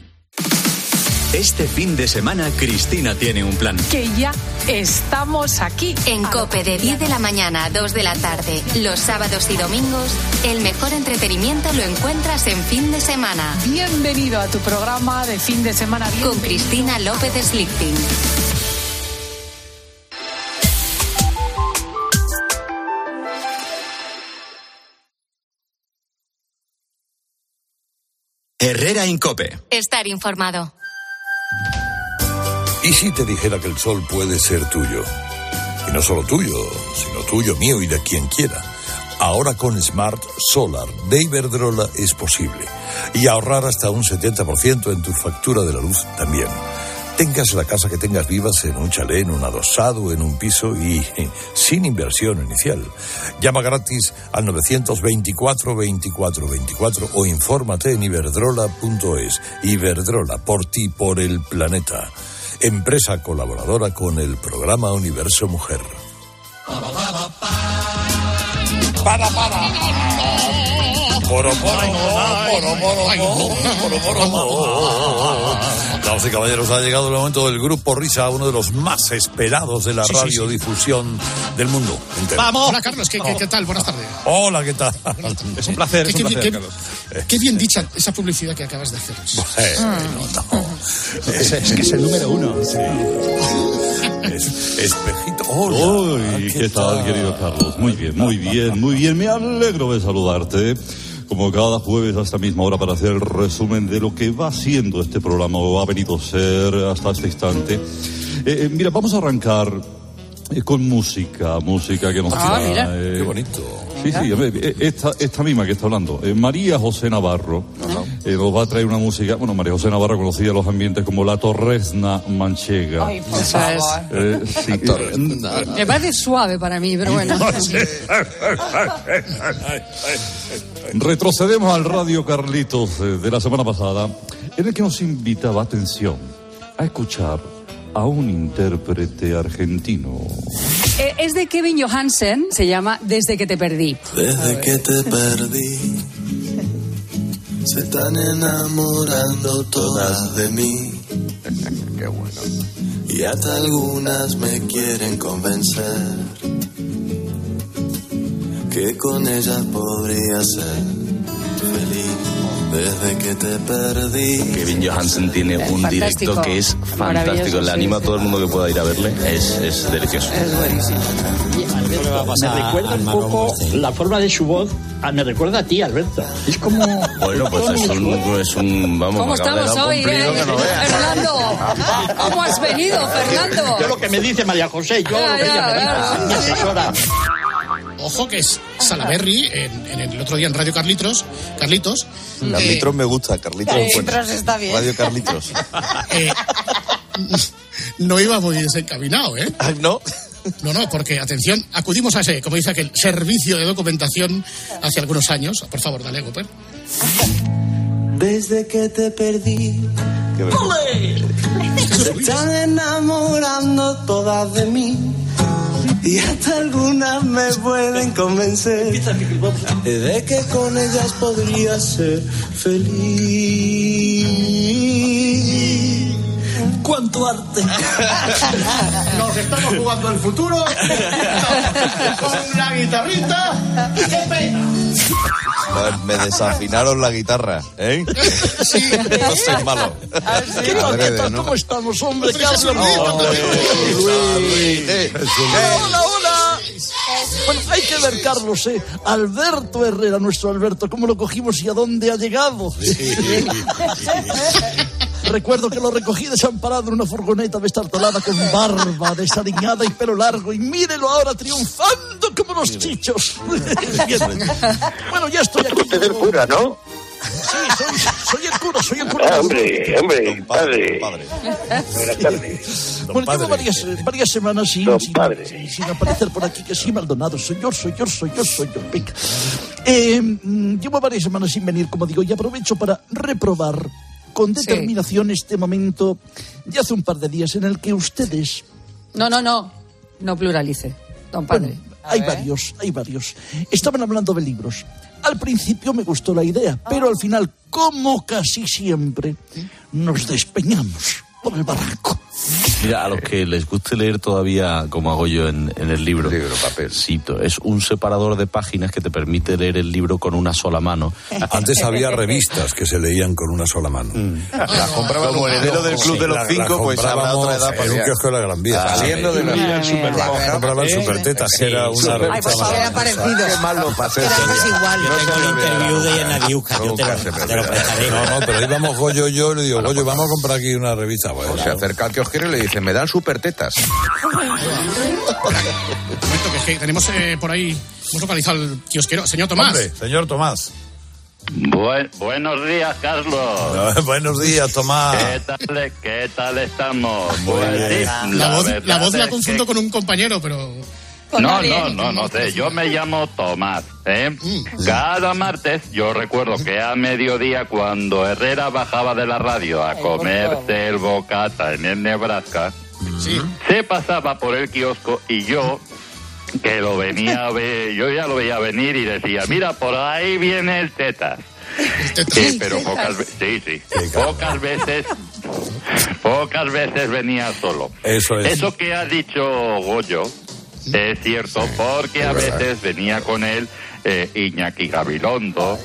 [SPEAKER 14] Este fin de semana, Cristina tiene un plan.
[SPEAKER 25] Que ya estamos aquí.
[SPEAKER 3] En COPE de 10 de la mañana a 2 de la tarde, los sábados y domingos, el mejor entretenimiento lo encuentras en fin de semana.
[SPEAKER 25] Bienvenido a tu programa de fin de semana.
[SPEAKER 3] Con Cristina López Slichting.
[SPEAKER 14] Herrera en COPE.
[SPEAKER 3] Estar informado.
[SPEAKER 27] ¿Y si te dijera que el sol puede ser tuyo? Y no solo tuyo, sino tuyo, mío y de quien quiera. Ahora con Smart Solar de Iberdrola es posible. Y ahorrar hasta un 70% en tu factura de la luz también. Tengas la casa que tengas, vivas en un chalet, en un adosado, en un piso y sin inversión inicial. Llama gratis al 924 24 24 o infórmate en iberdrola.es. Iberdrola, por ti, por el planeta. Empresa colaboradora con el programa Universo Mujer. Para. Damas y caballeros, ha llegado el momento del Grupo Risa, uno de los más esperados de la radiodifusión del mundo entero.
[SPEAKER 15] ¡Vamos! Hola, Carlos, ¿qué tal? Buenas tardes.
[SPEAKER 27] Hola, ¿qué tal?
[SPEAKER 15] Es un placer, Carlos. Qué bien dicha esa publicidad que acabas de hacer.
[SPEAKER 27] Es que es el número uno. Sí. Espejito. Hola.
[SPEAKER 17] ¿Qué tal, querido Carlos? Muy bien. Me alegro de saludarte. Como cada jueves a esta misma hora para hacer el resumen de lo que va siendo este programa o ha venido a ser hasta este instante. Mira, vamos a arrancar con música que nos trae.
[SPEAKER 27] Mira, qué bonito.
[SPEAKER 17] Sí, esta misma que está hablando, María José Navarro, nos va a traer una música. Bueno, María José Navarro conocía los ambientes como la torresna manchega.
[SPEAKER 18] Ay, por favor.
[SPEAKER 17] Sí,
[SPEAKER 18] me parece suave para mí, pero bueno.
[SPEAKER 17] Retrocedemos al Radio Carlitos de la semana pasada, en el que nos invitaba, atención, a escuchar a un intérprete argentino.
[SPEAKER 18] Es de Kevin Johansen, se llama Desde que te perdí.
[SPEAKER 19] Desde que te perdí, se están enamorando todas de mí.
[SPEAKER 29] Qué bueno.
[SPEAKER 19] Y hasta algunas me quieren convencer que con ellas podría ser feliz. Desde que te perdí.
[SPEAKER 21] Kevin Johansen tiene un directo que es fantástico. Le animo a todo el mundo que pueda ir a verle. Es delicioso.
[SPEAKER 18] Es buenísimo.
[SPEAKER 23] Me recuerda un poco la forma de su voz. Me recuerda a ti, Alberto. Es como.
[SPEAKER 21] Bueno, pues es un vamos.
[SPEAKER 18] ¿Cómo estamos hoy, Fernando? ¿Cómo has venido, Fernando?
[SPEAKER 23] Yo lo que me dice María José, yo lo que ella me dice, mi asesora.
[SPEAKER 15] Ojo que es Salaberry en el otro día en Radio Carlitos.
[SPEAKER 28] Carlitos me gusta, Carlitos
[SPEAKER 18] está bien.
[SPEAKER 28] Radio Carlitos.
[SPEAKER 15] No iba muy desencaminado, ¿eh?
[SPEAKER 28] ¿No?
[SPEAKER 15] No, porque, atención, acudimos a ese, como dice aquel, servicio de documentación hace algunos años. Por favor, dale, Goper.
[SPEAKER 19] Desde que te perdí, se están enamorando todas de mí. Y hasta algunas me pueden convencer de que con ellas podría ser feliz.
[SPEAKER 23] ¡Cuánto arte!
[SPEAKER 15] Nos estamos jugando el futuro con la guitarrita. ¡Qué pena!
[SPEAKER 28] Me desafinaron la guitarra, ¿eh?
[SPEAKER 15] Sí.
[SPEAKER 28] No soy malo.
[SPEAKER 23] ¿Qué tal? ¿Cómo estamos, hombre? Carlos. Hola. Bueno, hay que ver, Carlos, Alberto Herrera, nuestro Alberto, cómo lo cogimos y a dónde ha llegado. Recuerdo que lo recogí desamparado en una furgoneta destartalada con barba desaliñada y pelo largo. Y mírelo ahora triunfando como los chichos. Bueno, ya estoy aquí.
[SPEAKER 19] Usted es el cura, ¿no?
[SPEAKER 23] soy el cura.
[SPEAKER 1] Hombre, padre. Buenas tardes.
[SPEAKER 23] Bueno, llevo varias semanas sin aparecer por aquí, que sí, Maldonado. Soy yo. Venga. Llevo varias semanas sin venir, como digo, y aprovecho para reprobar con determinación este momento de hace un par de días en el que ustedes...
[SPEAKER 18] No pluralice, don padre.
[SPEAKER 23] Bueno, hay varios. Estaban hablando de libros. Al principio me gustó la idea, pero al final, como casi siempre, nos despeñamos por el barranco.
[SPEAKER 21] Mira, a los que les guste leer todavía, como hago yo en el libro, papelcito, es un separador de páginas que te permite leer el libro con una sola mano.
[SPEAKER 27] Antes había revistas que se leían con una sola mano.
[SPEAKER 21] Las compraba como heredero del Club de los Cinco, pues habrá otra edad para
[SPEAKER 27] en un kiosco de la Gran Vía.
[SPEAKER 21] Saliendo de la
[SPEAKER 27] compraba el Supertetas, que era una revista.
[SPEAKER 18] Era parecido.
[SPEAKER 21] Qué malo pasé.
[SPEAKER 2] Igual. Yo tengo el interview de Yanadiuca, yo te lo prestaré.
[SPEAKER 27] No, pero íbamos Goyo y yo, y le digo, Goyo, vamos a comprar aquí una revista.
[SPEAKER 29] Bueno, se acerca al kiosquero y le dice, me dan Supertetas.
[SPEAKER 15] Un momento, que tenemos por ahí, hemos localizado al kiosquero. Señor Tomás.
[SPEAKER 27] Hombre, señor Tomás.
[SPEAKER 4] Buenos días, Carlos.
[SPEAKER 27] Buenos días, Tomás.
[SPEAKER 4] ¿Qué tal estamos?
[SPEAKER 15] La voz la confundo con un compañero, pero...
[SPEAKER 4] No sé, yo me llamo Tomás, Cada martes, yo recuerdo que a mediodía, cuando Herrera bajaba de la radio a comerse el bocata en el Nebraska, se pasaba por el kiosco y yo, que lo venía a ver, yo ya lo veía venir y decía, mira, por ahí viene el Tetas. Pero pocas veces venía solo. Eso que ha dicho Goyo es cierto, porque a veces venía con él Iñaki Gabilondo,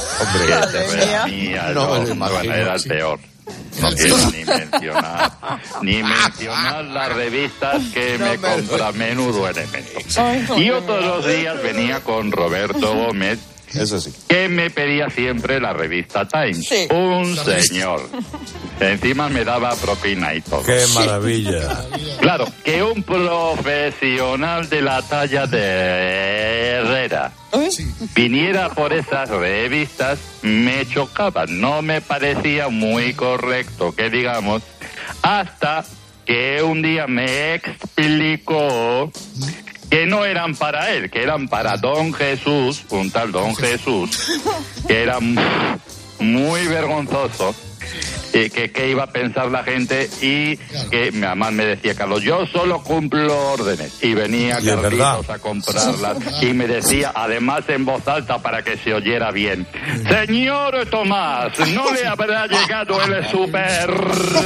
[SPEAKER 4] era el peor. No quiero ni mencionar las revistas que me compra Menudo Elemento. Y otros dos días venía con Roberto Gómez,
[SPEAKER 21] eso sí,
[SPEAKER 4] que me pedía siempre la revista Times. Un señor. Encima me daba propina y todo.
[SPEAKER 27] ¡Qué maravilla!
[SPEAKER 4] Claro, que un profesional de la talla de Herrera viniera por esas revistas me chocaba. No me parecía muy correcto, que digamos, hasta que un día me explicó que no eran para él, que eran para Don Jesús, un tal Don Jesús, que era muy vergonzoso, que iba a pensar la gente, y que mi mamá me decía, Carlos, yo solo cumplo órdenes, y venía Carlitos a comprarlas, y me decía, además en voz alta para que se oyera bien, señor Tomás, ¿no le habrá llegado el super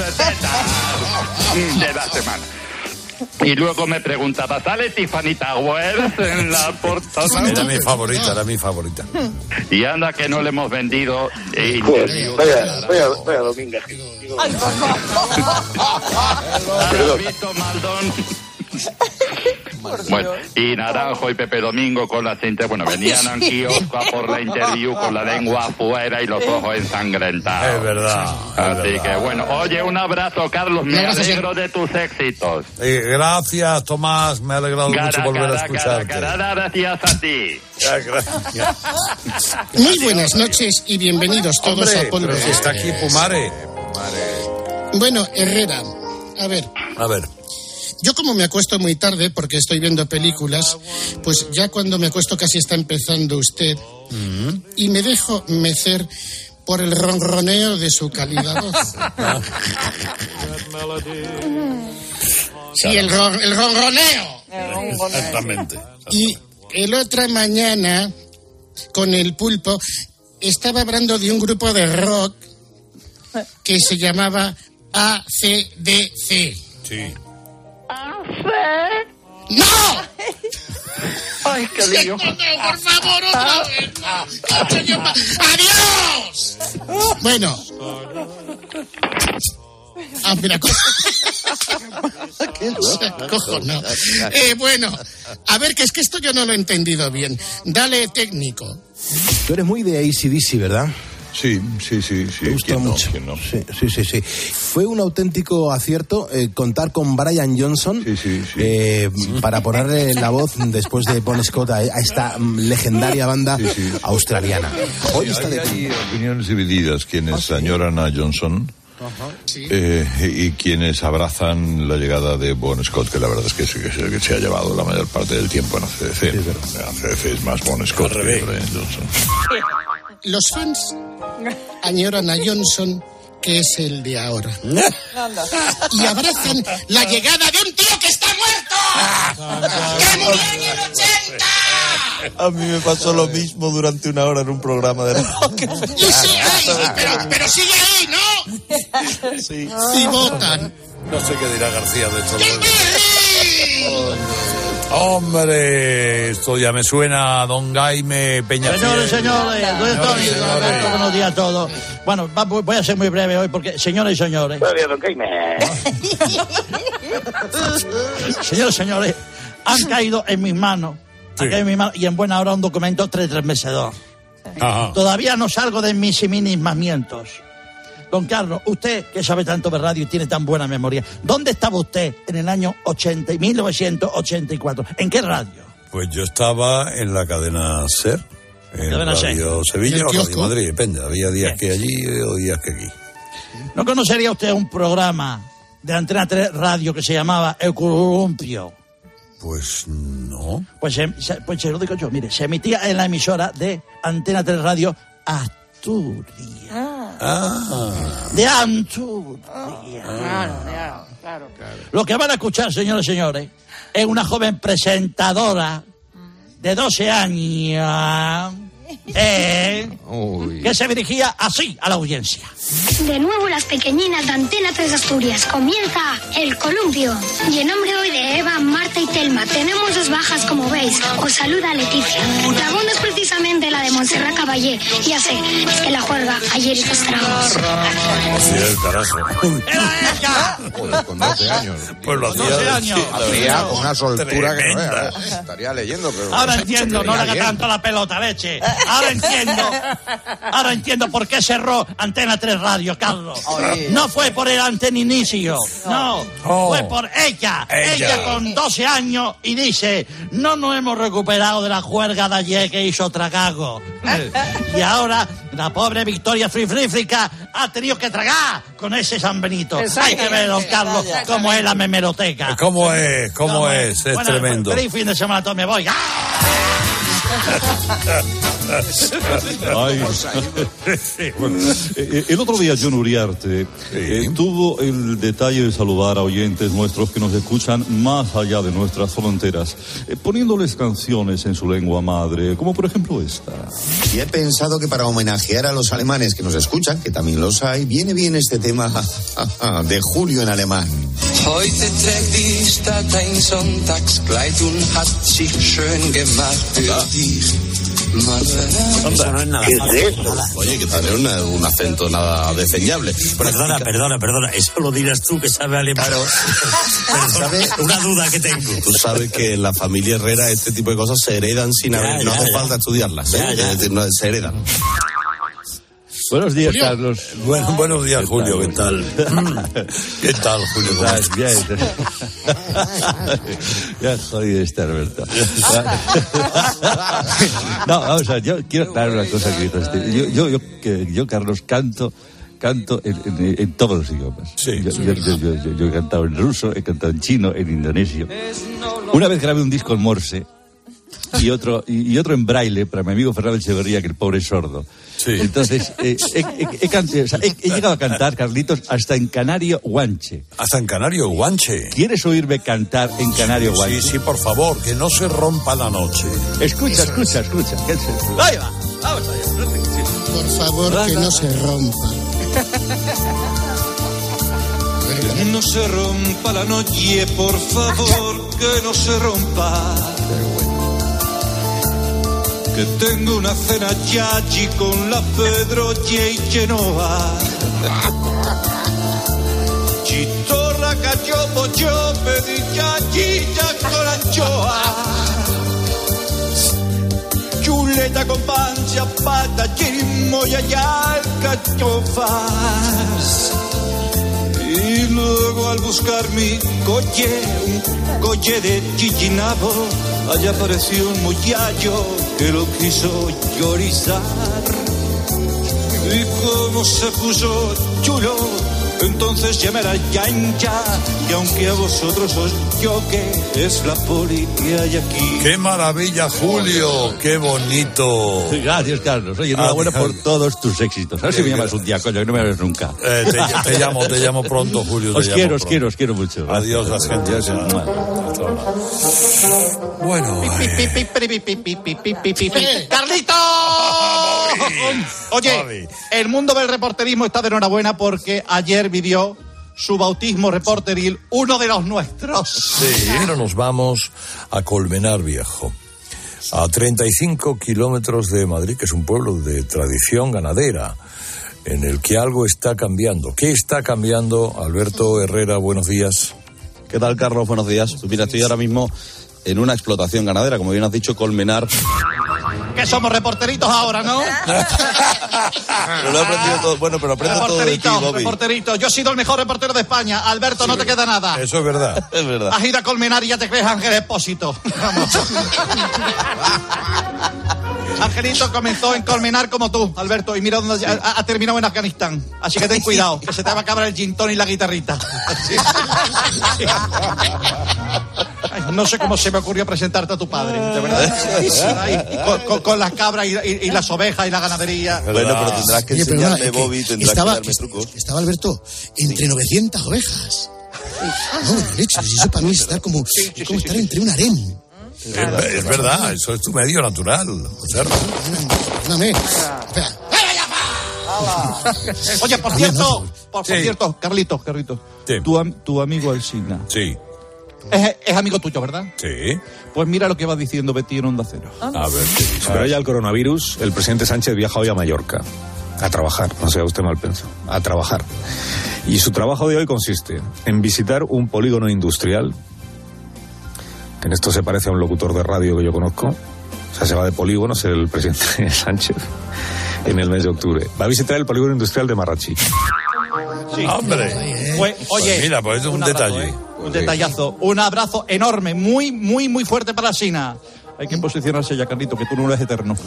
[SPEAKER 4] de la semana? Y luego me preguntaba, ¿sale Tiffany Towers en la portada?
[SPEAKER 27] Era mi favorita.
[SPEAKER 4] Y anda que no le hemos vendido.
[SPEAKER 1] Vaya Dominga.
[SPEAKER 4] ¿Has visto, Maldón? Bueno, y Naranjo y Pepe Domingo con la cinta, venían al kiosco a por la interview con la lengua afuera y los ojos ensangrentados.
[SPEAKER 27] Es verdad.
[SPEAKER 4] Así que oye, un abrazo, Carlos, me alegro de tus éxitos.
[SPEAKER 27] Gracias, Tomás, me ha alegrado mucho volver a escucharte.
[SPEAKER 4] Gracias a ti.
[SPEAKER 27] Gracias.
[SPEAKER 15] Muy buenas noches y bienvenidos todos a Polvo.
[SPEAKER 27] Pero si está aquí Pumare.
[SPEAKER 15] Bueno, Herrera, a ver. Yo, como me acuesto muy tarde porque estoy viendo películas, pues ya cuando me acuesto casi está empezando usted, y me dejo mecer por el ronroneo de su cálida voz. Sí, el ronroneo.
[SPEAKER 27] Exactamente.
[SPEAKER 15] Y el otra mañana, con el Pulpo, estaba hablando de un grupo de rock que se llamaba AC/DC.
[SPEAKER 27] Sí.
[SPEAKER 15] ¡No!
[SPEAKER 4] ¡Ay, qué lío!
[SPEAKER 15] Por favor, otra vez. ¡Adiós! Bueno. Mira, cojonado. Bueno, a ver, que es que esto yo no lo he entendido bien. Dale, técnico.
[SPEAKER 6] Tú eres muy de AC/DC, ¿verdad?
[SPEAKER 27] Sí.
[SPEAKER 6] Me gusta mucho.
[SPEAKER 27] ¿Quién no?
[SPEAKER 6] Sí. Fue un auténtico acierto contar con Brian Johnson para ponerle la voz después de Bon Scott a esta legendaria banda australiana.
[SPEAKER 27] Hoy hay opiniones divididas, quienes añoran a Johnson y quienes abrazan la llegada de Bon Scott, que la verdad es que se ha llevado la mayor parte del tiempo en ACDC. ACDC es más Bon Scott que Brian Johnson.
[SPEAKER 15] Los fans añoran a Johnson, que es el de ahora. Y abrazan la llegada de un tío que está muerto. ¡Que murió en el 80!
[SPEAKER 28] A mí me pasó lo mismo durante una hora en un programa de radio.
[SPEAKER 15] Pero sigue ahí, ¿no?
[SPEAKER 28] Sí.
[SPEAKER 15] Y votan.
[SPEAKER 27] No sé qué dirá García de esto. Hombre, esto ya me suena a don Jaime Peñafiel.
[SPEAKER 23] Señores, buenos días a todos. Bueno, voy a ser muy breve hoy porque, señores y señores.
[SPEAKER 1] Buenos días, don Jaime.
[SPEAKER 23] Señores, han caído en mis manos. Y en buena hora un documento estremecedor. Todavía no salgo de mis ensimismamientos. Don Carlos, usted que sabe tanto de radio y tiene tan buena memoria, ¿dónde estaba usted en el año 1984? ¿En qué radio?
[SPEAKER 27] Pues yo estaba en la cadena SER, en Radio Sevilla o Radio Madrid, depende. Había días que allí o días que aquí.
[SPEAKER 23] ¿No conocería usted un programa de Antena 3 Radio que se llamaba El Columpio?
[SPEAKER 27] Pues no.
[SPEAKER 23] Pues se lo digo yo, mire, se emitía en la emisora de Antena 3 Radio Asturias. De Asturias. Claro. Lo que van a escuchar, señores y señores, es una joven presentadora de 12 años que se dirigía así a la audiencia.
[SPEAKER 7] De nuevo las pequeñinas de Antena 3 Asturias. Comienza El Columpio. Y en nombre hoy de Eva, Marta y Telma, tenemos dos bajas, como veis. Os saluda Leticia. La voz no es precisamente la de Montserrat Caballé. Ya sé, es que la juerga ayer hizo estragos.
[SPEAKER 27] Así es, carajo.
[SPEAKER 23] ¡Era ella!
[SPEAKER 29] Con 12 años.
[SPEAKER 27] Pues lo hacía.
[SPEAKER 23] 12 años.
[SPEAKER 29] Hacía con una soltura que no veas. Estaría leyendo, pero...
[SPEAKER 23] Ahora entiendo, no le haga tanto la pelota, leche. Ahora entiendo por qué cerró Antena 3 Radio, Carlos. No fue por el anteninicio, no. Fue por ella. Ella con 12 años y dice, no nos hemos recuperado de la juerga de ayer que hizo Tragago. Y ahora la pobre Victoria Frifrífrica ha tenido que tragar con ese San Benito. Hay que ver, don Carlos, cómo es la memeroteca.
[SPEAKER 27] ¿Cómo es? Es tremendo.
[SPEAKER 23] Feliz fin de semana, todo me voy.
[SPEAKER 17] El otro día John Uriarte tuvo el detalle de saludar a oyentes nuestros que nos escuchan más allá de nuestras fronteras, poniéndoles canciones en su lengua madre, como por ejemplo esta.
[SPEAKER 8] Y he pensado que para homenajear a los alemanes que nos escuchan, que también los hay, viene bien este tema de Julio en alemán.
[SPEAKER 19] Heute trägt die Stadt ein Sonntagskleid und hat sich schön gemacht für dich.
[SPEAKER 21] Eso no es nada fácil.
[SPEAKER 28] Oye, que tiene un acento nada desdeñable.
[SPEAKER 21] Perdona, eso lo dirás tú que sabes alemán.
[SPEAKER 28] Claro.
[SPEAKER 21] Pero ¿sabes? Una duda que tengo.
[SPEAKER 28] Tú sabes que en la familia Herrera este tipo de cosas se heredan sin haber, no hace falta estudiarlas. Se heredan.
[SPEAKER 21] Buenos días, Julio. Carlos.
[SPEAKER 27] Buenos días, Julio. ¿Qué tal? ¿Qué tal, Julio?
[SPEAKER 21] Bien. Ya soy Alberto. No, vamos a ver, yo quiero aclarar una cosa que yo, Carlos, canto en todos los idiomas.
[SPEAKER 27] Sí,
[SPEAKER 21] yo he cantado en ruso, he cantado en chino, en indonesio. Una vez grabé un disco en morse y otro en braille para mi amigo Fernando Echeverría, que el pobre es sordo.
[SPEAKER 27] Sí.
[SPEAKER 21] Entonces, he llegado a cantar, Carlitos, hasta en canario guanche.
[SPEAKER 27] ¿Hasta en canario guanche?
[SPEAKER 21] ¿Quieres oírme cantar en canario guanche?
[SPEAKER 27] Sí, por favor, que no se rompa la noche.
[SPEAKER 21] Escucha. Ahí va, vamos allá.
[SPEAKER 15] Por favor, que no se rompa.
[SPEAKER 19] Que no se rompa la noche, por favor, que no se rompa. Que tengo una cena yachi con la Pedro y Genoa. Chitorra, cachopo, yo pedí yachilla con anchoa. Chuleta con pancha chapata, chirimoya y alcachofas. Y luego al buscar mi coche, un coche de chichinabo, allá apareció un muchacho que lo quiso llorizar. Y como se puso chulo, entonces llamé a la yancha, y aunque a vosotros os choque, es la poli que hay aquí.
[SPEAKER 27] ¡Qué maravilla, Julio! ¡Qué bonito!
[SPEAKER 21] Gracias, Carlos. Oye, enhorabuena por todos tus éxitos. A ver si me llamas un día, coño, que no me llames nunca.
[SPEAKER 27] Te llamo pronto, Julio.
[SPEAKER 21] Os quiero mucho.
[SPEAKER 27] Adiós, la gente. Bueno.
[SPEAKER 9] ¡Carlito! Oye, el mundo del reporterismo está de enhorabuena porque ayer vivió su bautismo reporteril uno de los nuestros.
[SPEAKER 27] Sí, ahora nos vamos a Colmenar Viejo, a 35 kilómetros de Madrid, que es un pueblo de tradición ganadera, en el que algo está cambiando. ¿Qué está cambiando? Alberto Herrera, buenos días.
[SPEAKER 10] ¿Qué tal, Carlos? Buenos días. Pues mira, estoy ahora mismo en una explotación ganadera, como bien has dicho, Colmenar.
[SPEAKER 9] Que somos reporteritos ahora, ¿no?
[SPEAKER 10] Pero lo he aprendido todo. Bueno, pero aprendo todo de ti, Bobby.
[SPEAKER 9] Reporterito. Yo he sido el mejor reportero de España. Alberto, sí, no te queda nada.
[SPEAKER 27] Eso es verdad.
[SPEAKER 10] Es verdad.
[SPEAKER 9] Has ido a Colmenar y ya te crees Ángel Expósito. Vamos. Angelito comenzó en Colmenar como tú, Alberto, y mira dónde ha terminado en Afganistán. Así que ten cuidado, que se te va a acabar el gin tonic y la guitarrita. Sí. Ay, no sé cómo se me ocurrió presentarte a tu padre, de verdad. Ay, con las cabras y las ovejas y la ganadería.
[SPEAKER 10] Bueno, pero tendrás que enseñarme, Bobby, tendrás que darme trucos.
[SPEAKER 15] Estaba Alberto entre 900 ovejas. No, leche, eso para mí es estar como estar entre un harén.
[SPEAKER 27] Es verdad, eso es tu medio natural.
[SPEAKER 15] Perdóname.
[SPEAKER 9] Oye, por cierto, Carlitos,
[SPEAKER 27] sí.
[SPEAKER 21] Tu amigo Alsina.
[SPEAKER 27] Sí.
[SPEAKER 9] Es amigo tuyo, ¿verdad?
[SPEAKER 27] Sí.
[SPEAKER 9] Pues mira lo que va diciendo Betty en Onda Cero.
[SPEAKER 27] A ver,
[SPEAKER 11] pero ya el coronavirus, el presidente Sánchez viaja hoy a Mallorca a trabajar, no sea usted mal pensado, a trabajar. Y su trabajo de hoy consiste en visitar un polígono industrial, que en esto se parece a un locutor de radio que yo conozco. O sea, se va de polígonos el presidente Sánchez en el mes de octubre. Va a visitar el polígono industrial de Marrachí.
[SPEAKER 9] Sí.
[SPEAKER 27] ¡Hombre!
[SPEAKER 9] Pues, oye,
[SPEAKER 27] pues mira, pues es un detalle.
[SPEAKER 9] Un detallazo. Un abrazo enorme, muy, muy, muy fuerte para Sina. Hay que posicionarse ya, Carlito, que tú no eres eterno.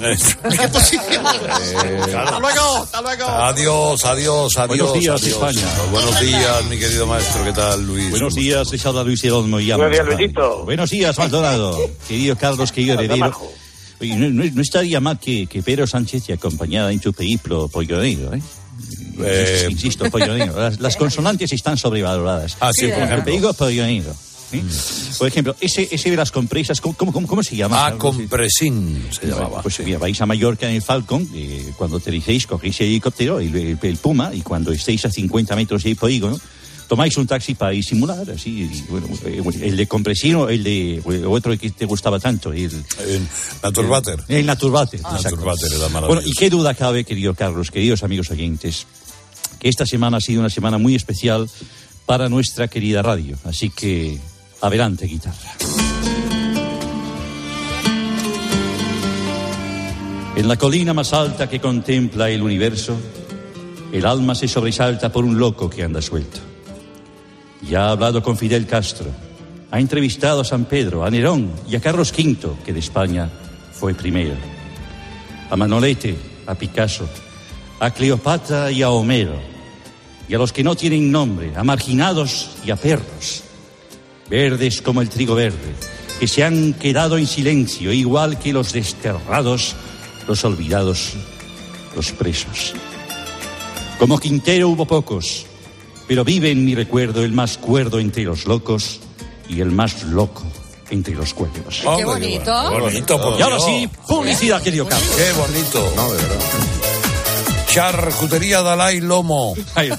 [SPEAKER 9] Hasta luego.
[SPEAKER 27] Adiós.
[SPEAKER 21] Buenos días, España.
[SPEAKER 27] Buenos días, mi querido maestro. ¿Qué tal, Luis?
[SPEAKER 21] Buenos días, les habla Luis Hidalgo.
[SPEAKER 1] Buenos días, Luisito.
[SPEAKER 21] Buenos días, Maldonado. Querido Carlos, querido heredero. Oye, no estaría mal que Pedro Sánchez te acompañara en tu periplo pollo-negro, ¿eh? Insisto, pollo-negro. Las consonantes están sobrevaloradas.
[SPEAKER 27] Sí, por ejemplo.
[SPEAKER 21] Te digo pollo-negro. ¿Sí? Por ejemplo, ese de las compresas, ¿cómo se llama?
[SPEAKER 27] Compresín se llamaba.
[SPEAKER 21] Pues mira, vais a Mallorca en el Falcon, cuando aterricéis, cogéis el helicóptero, el Puma, y cuando estéis a 50 metros del polígono, tomáis un taxi para disimular, así, y, bueno, el de compresín o el otro que te gustaba tanto, el
[SPEAKER 27] Naturbater.
[SPEAKER 21] El Naturbater.
[SPEAKER 27] Naturbater era maravilloso.
[SPEAKER 21] Bueno, y qué duda cabe, querido Carlos, queridos amigos oyentes, que esta semana ha sido una semana muy especial para nuestra querida radio, así que adelante, guitarra. En la colina más alta que contempla el universo, el alma se sobresalta por un loco que anda suelto. Ya ha hablado con Fidel Castro, ha entrevistado a San Pedro, a Nerón y a Carlos V, que de España fue primero, a Manolete, a Picasso, a Cleopatra y a Homero, y a los que no tienen nombre, a marginados y a perros, verdes como el trigo verde, que se han quedado en silencio, igual que los desterrados, los olvidados, los presos. Como Quintero hubo pocos, pero vive en mi recuerdo el más cuerdo entre los locos y el más loco entre los cuerdos.
[SPEAKER 18] ¡Qué bonito!
[SPEAKER 27] Qué bonito,
[SPEAKER 21] y ahora sí, publicidad, querido Carlos.
[SPEAKER 27] ¡Qué bonito!
[SPEAKER 29] No, de verdad.
[SPEAKER 27] Charcutería Dalai Lomo.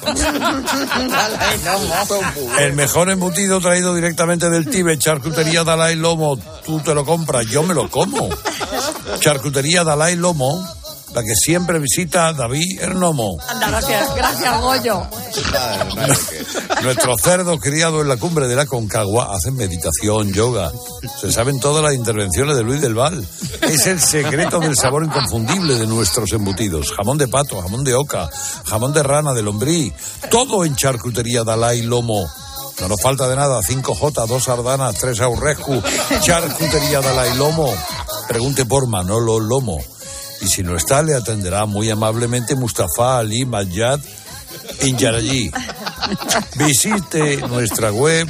[SPEAKER 27] El mejor embutido traído directamente del Tíbet. Charcutería Dalai Lomo. Tú te lo compras, yo me lo como. Charcutería Dalai Lomo, la que siempre visita David Hernomo.
[SPEAKER 18] Anda, gracias, Goyo.
[SPEAKER 27] Nuestros cerdos criados en la cumbre de la Concagua hacen meditación, yoga. Se saben todas las intervenciones de Luis del Val. Es el secreto del sabor inconfundible de nuestros embutidos. Jamón de pato, jamón de oca, jamón de rana, de lombriz. Todo en Charcutería Dalai Lomo. No nos falta de nada. 5J, 2 sardanas, 3 aurrescu. Charcutería Dalai Lomo. Pregunte por Manolo Lomo. Y si no está, le atenderá muy amablemente Mustafa Ali Mayad Injarayi. Visite nuestra web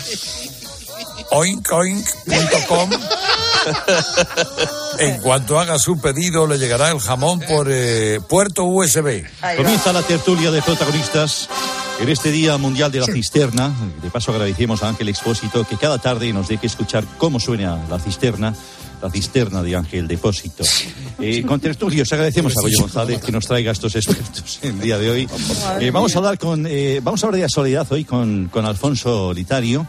[SPEAKER 27] oinkoink.com. En cuanto haga su pedido, le llegará el jamón por puerto USB.
[SPEAKER 21] Comienza la tertulia de protagonistas en este Día Mundial de la Cisterna. De paso agradecemos a Ángel Expósito que cada tarde nos deje escuchar cómo suena la cisterna de Ángel Depósito. Con tertulios agradecemos a Goyo González que nos traiga estos expertos el día de hoy. Vamos a hablar de actualidad hoy con Alfonso Litario.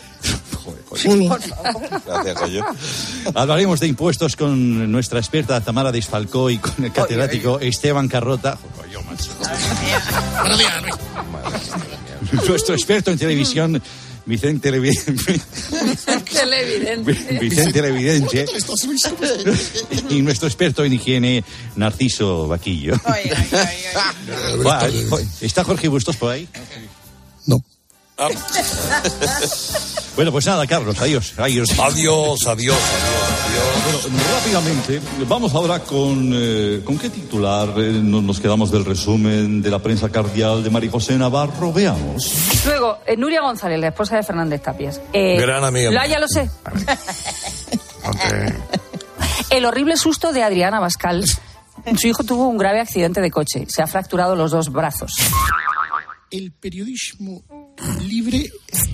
[SPEAKER 27] Gracias, Goyo.
[SPEAKER 21] Hablaremos de impuestos con nuestra experta Tamara Desfalcó y con el catedrático Esteban Carrota. Nuestro experto en televisión, Vicente Levidente. Y nuestro experto en higiene, Narciso Vaquillo. ¿Está Jorge Bustos por ahí?
[SPEAKER 27] No.
[SPEAKER 21] Bueno, pues nada, Carlos, adiós.
[SPEAKER 27] Adiós.
[SPEAKER 21] Bueno, rápidamente, vamos ahora con qué titular nos quedamos del resumen de la prensa cardial de María José Navarro. Veamos.
[SPEAKER 18] Luego, Nuria González, la esposa de Fernández Tapias.
[SPEAKER 27] Gran amiga.
[SPEAKER 18] Ya lo sé. El horrible susto de Adriana Bascal. Su hijo tuvo un grave accidente de coche. Se ha fracturado los 2 brazos.
[SPEAKER 15] El periodismo libre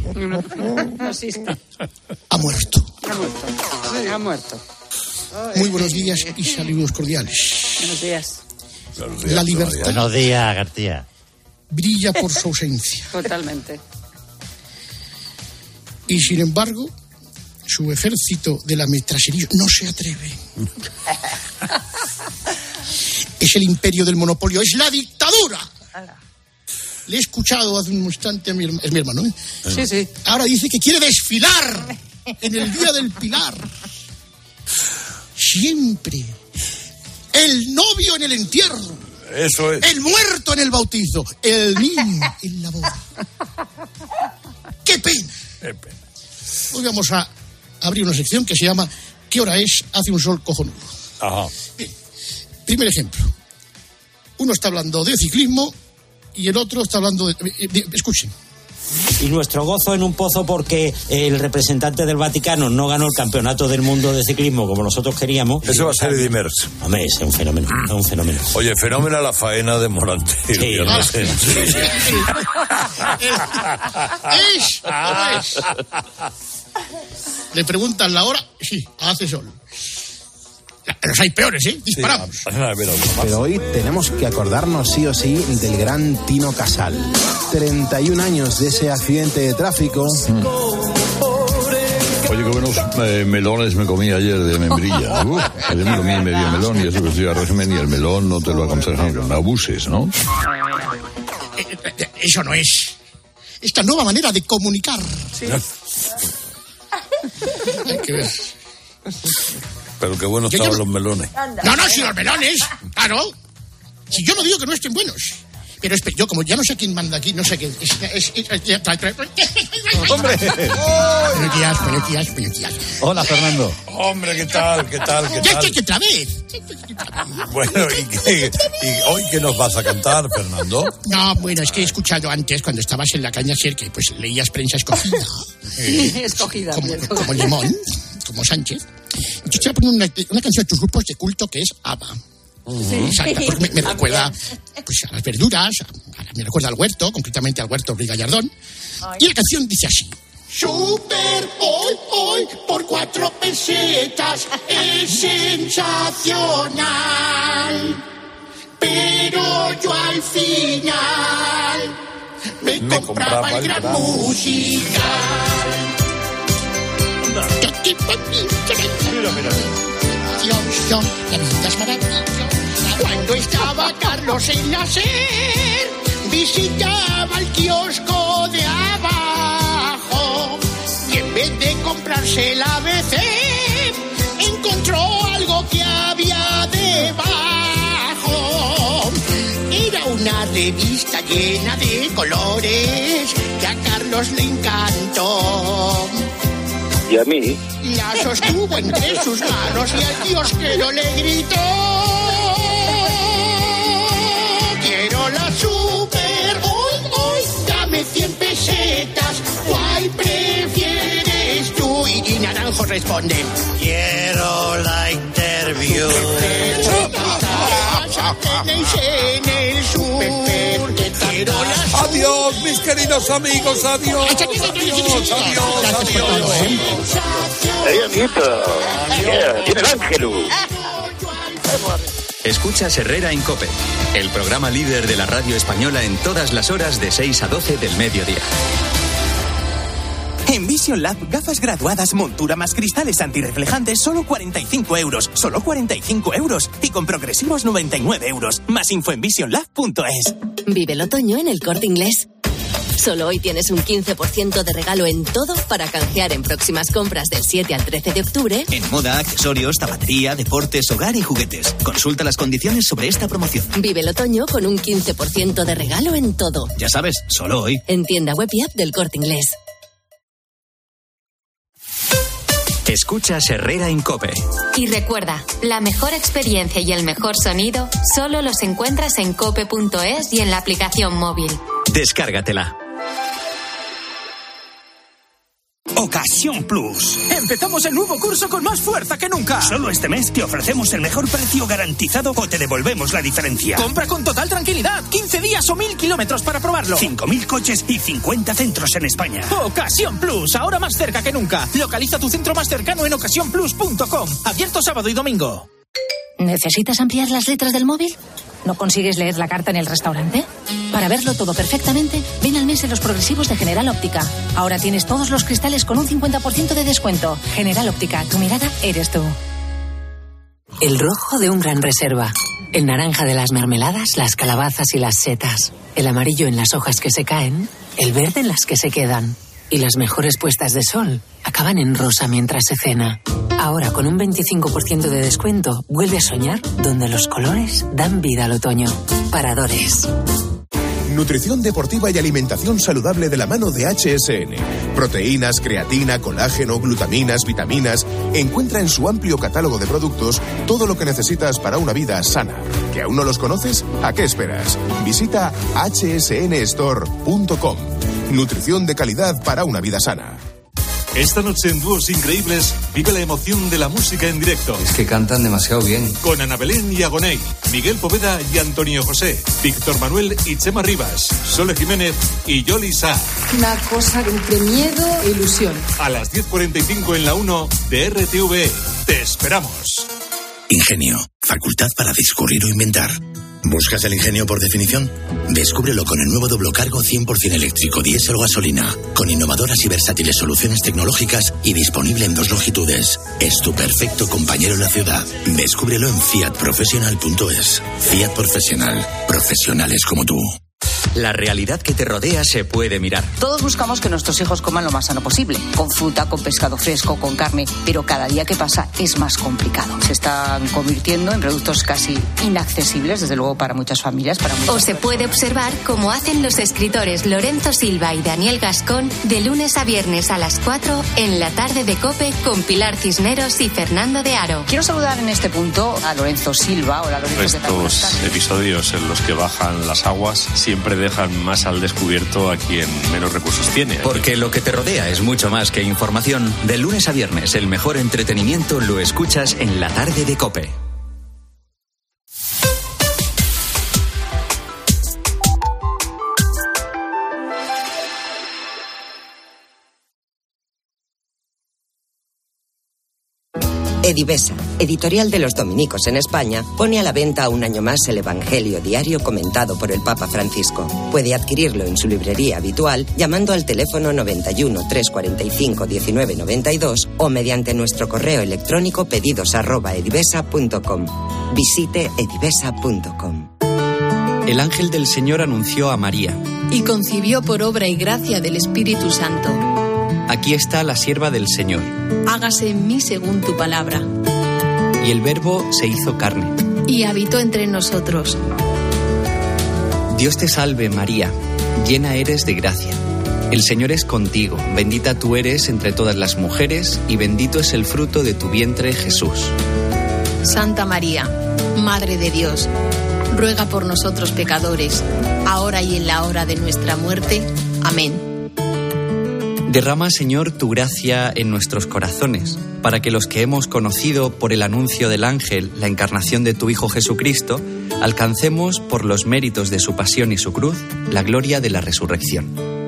[SPEAKER 15] ha muerto.
[SPEAKER 18] Ha muerto.
[SPEAKER 15] Muy buenos días y saludos cordiales.
[SPEAKER 18] Buenos días.
[SPEAKER 15] La libertad.
[SPEAKER 2] Buenos días, García.
[SPEAKER 15] Brilla por su ausencia.
[SPEAKER 18] Totalmente.
[SPEAKER 15] Y sin embargo, su ejército de la metrasería no se atreve. Es el imperio del monopolio, es la dictadura. Le he escuchado hace un instante es mi hermano, ¿eh?
[SPEAKER 18] Sí.
[SPEAKER 15] Ahora dice que quiere desfilar en el Día del Pilar. Siempre. El novio en el entierro.
[SPEAKER 27] Eso es.
[SPEAKER 15] El muerto en el bautizo. El niño en la boda. ¡Qué pena! Hoy vamos a abrir una sección que se llama ¿Qué hora es? Hace un sol cojonudo.
[SPEAKER 27] Ajá.
[SPEAKER 15] Bien. Primer ejemplo. Uno está hablando de ciclismo y el otro está hablando de escuchen.
[SPEAKER 2] Y nuestro gozo en un pozo porque el representante del Vaticano no ganó el campeonato del mundo de ciclismo como nosotros queríamos.
[SPEAKER 27] Eso va a ser Eddy Merckx.
[SPEAKER 2] Hombre, es un fenómeno,
[SPEAKER 27] Oye, fenómena la faena de Morante.
[SPEAKER 2] Sí,
[SPEAKER 27] no sé.
[SPEAKER 15] Es. Le preguntan la hora, sí, hace sol. Los hay peores, ¿eh? Disparamos.
[SPEAKER 27] Sí,
[SPEAKER 6] pero hoy tenemos que acordarnos sí o sí del gran Tino Casal. 31 años de ese accidente de tráfico.
[SPEAKER 17] Oye, qué buenos melones me comí ayer de membrilla. Ayer me comí medio melón y eso que estoy a régimen y el melón no te lo aconsejan, no abuses, ¿no?
[SPEAKER 15] Eso no es. Esta nueva manera de comunicar. Sí. Hay que ver.
[SPEAKER 27] Pero qué buenos estaban los melones.
[SPEAKER 15] No, si los melones, claro. Si yo no digo que no estén buenos. Pero yo como ya no sé quién manda aquí, no sé qué.
[SPEAKER 27] ¡Hombre!
[SPEAKER 15] Buenos días.
[SPEAKER 21] Hola, Fernando.
[SPEAKER 27] Hombre, ¿qué tal?
[SPEAKER 15] Ya que otra vez.
[SPEAKER 27] Bueno, ¿y hoy qué nos vas a cantar, Fernando?
[SPEAKER 15] No, bueno, es que he escuchado antes, cuando estabas en la caña ser, que pues leías prensa escogida.
[SPEAKER 18] Escogida.
[SPEAKER 15] Como Limón, como Sánchez. Entonces te voy a poner una canción de tus grupos de culto que es ABBA.
[SPEAKER 18] Sí.
[SPEAKER 15] Exacto, porque me recuerda pues, a las verduras, me recuerda al huerto, concretamente al huerto Ruiz Gallardón. Y la canción dice así. Super hoy, por 4 pesetas, es sensacional. Pero yo al final me compraba el gran musical. Mira. La vida es maravillosa. Cuando estaba Carlos en la SER, visitaba el kiosco de abajo y en vez de comprarse la ABC, encontró algo que había debajo. Era una revista llena de colores que a Carlos le encantó.
[SPEAKER 1] Y a mí.
[SPEAKER 15] La sostuvo entre sus manos y al kiosquero le gritó: quiero la super, hoy, dame 100 pesetas, ¿cuál prefieres tú? Y Naranjo responde: quiero la interview.
[SPEAKER 27] Adiós, mis queridos amigos, adiós.
[SPEAKER 1] Adiós, amiguito. Tiene el Ángelus.
[SPEAKER 14] Escuchas Herrera en COPE, el programa líder de la radio española en todas las horas de 6 a 12 del mediodía.
[SPEAKER 5] En Vision Lab, gafas graduadas, montura más cristales antirreflejantes, solo 45 euros. Solo 45 euros. Y con progresivos 99 euros. Más info en visionlab.es.
[SPEAKER 12] Vive el otoño en El Corte Inglés. Solo hoy tienes un 15% de regalo en todo para canjear en próximas compras del 7 al 13 de octubre.
[SPEAKER 5] En moda, accesorios, zapatería, deportes, hogar y juguetes. Consulta las condiciones sobre esta promoción.
[SPEAKER 12] Vive el otoño con un 15% de regalo en todo.
[SPEAKER 5] Ya sabes, solo hoy.
[SPEAKER 12] En tienda web y app del Corte Inglés.
[SPEAKER 14] Escuchas Herrera en COPE.
[SPEAKER 3] Y recuerda, la mejor experiencia y el mejor sonido solo los encuentras en cope.es y en la aplicación móvil.
[SPEAKER 14] Descárgatela.
[SPEAKER 5] Ocasión Plus. Empezamos el nuevo curso con más fuerza que nunca. Solo este mes te ofrecemos el mejor precio garantizado o te devolvemos la diferencia. Compra con total tranquilidad. 15 días o 1000 kilómetros para probarlo. 5000 coches y 50 centros en España. Ocasión Plus, ahora más cerca que nunca. Localiza tu centro más cercano en ocasiónplus.com. Abierto sábado y domingo.
[SPEAKER 18] ¿Necesitas ampliar las letras del móvil? ¿No consigues leer la carta en el restaurante? Para verlo todo perfectamente, ven al mes de los progresivos de General Óptica. Ahora tienes todos los cristales con un 50% de descuento. General Óptica, tu mirada eres tú.
[SPEAKER 13] El rojo de un Gran Reserva. El naranja de las mermeladas, las calabazas y las setas. El amarillo en las hojas que se caen. El verde en las que se quedan. Y las mejores puestas de sol acaban en rosa mientras se cena. Ahora, con un 25% de descuento, vuelve a soñar donde los colores dan vida al otoño. Paradores.
[SPEAKER 16] Nutrición deportiva y alimentación saludable de la mano de HSN. Proteínas, creatina, colágeno, glutaminas, vitaminas. Encuentra en su amplio catálogo de productos todo lo que necesitas para una vida sana. ¿Que aún no los conoces? ¿A qué esperas? Visita hsnstore.com. Nutrición de calidad para una vida sana.
[SPEAKER 20] Esta noche en Dúos Increíbles vive la emoción de la música en directo.
[SPEAKER 22] Es que cantan demasiado bien.
[SPEAKER 20] Con Ana Belén y Agoney, Miguel Poveda y Antonio José, Víctor Manuel y Chema Rivas, Sole Jiménez y Yoli Sá.
[SPEAKER 24] Una cosa entre miedo e ilusión.
[SPEAKER 20] A las 10:45 en la 1 de RTVE. Te esperamos.
[SPEAKER 25] Ingenio, facultad para discurrir o inventar. ¿Buscas el ingenio por definición? Descúbrelo con el nuevo doblocargo 100% eléctrico, diésel o gasolina, con innovadoras y versátiles soluciones tecnológicas y disponible en 2 longitudes. Es tu perfecto compañero en la ciudad. Descúbrelo en fiatprofessional.es. Fiat Profesional. Profesionales como tú.
[SPEAKER 14] La realidad que te rodea se puede mirar.
[SPEAKER 18] Todos buscamos que nuestros hijos coman lo más sano posible, con fruta, con pescado fresco, con carne, pero cada día que pasa es más complicado. Se están convirtiendo en productos casi inaccesibles, desde luego para muchas familias.
[SPEAKER 3] O se puede observar cómo hacen los escritores Lorenzo Silva y Daniel Gascón de lunes a viernes a las 4 en la tarde de COPE con Pilar Cisneros y Fernando de Aro.
[SPEAKER 18] Quiero saludar en este punto a Lorenzo Silva. Hola, Lorenzo.
[SPEAKER 26] Estos episodios en los que bajan las aguas siempre dejan más al descubierto a quien menos recursos tiene.
[SPEAKER 14] Porque lo que te rodea es mucho más que información. De lunes a viernes, el mejor entretenimiento lo escuchas en la tarde de COPE.
[SPEAKER 30] Edivesa, editorial de los dominicos en España, pone a la venta un año más el Evangelio diario comentado por el Papa Francisco. Puede adquirirlo en su librería habitual llamando al teléfono 91 345 1992 o mediante nuestro correo electrónico pedidos@edivesa.com. Visite edivesa.com.
[SPEAKER 4] El ángel del Señor anunció a María.
[SPEAKER 24] Y concibió por obra y gracia del Espíritu Santo.
[SPEAKER 4] Aquí está la sierva del Señor.
[SPEAKER 24] Hágase en mí según tu palabra.
[SPEAKER 4] Y el Verbo se hizo carne.
[SPEAKER 24] Y habitó entre nosotros.
[SPEAKER 4] Dios te salve, María, llena eres de gracia. El Señor es contigo, bendita tú eres entre todas las mujeres, y bendito es el fruto de tu vientre, Jesús.
[SPEAKER 24] Santa María, Madre de Dios, ruega por nosotros pecadores, ahora y en la hora de nuestra muerte. Amén.
[SPEAKER 4] Derrama, Señor, tu gracia en nuestros corazones, para que los que hemos conocido por el anuncio del ángel la encarnación de tu Hijo Jesucristo, alcancemos, por los méritos de su pasión y su cruz, la gloria de la resurrección.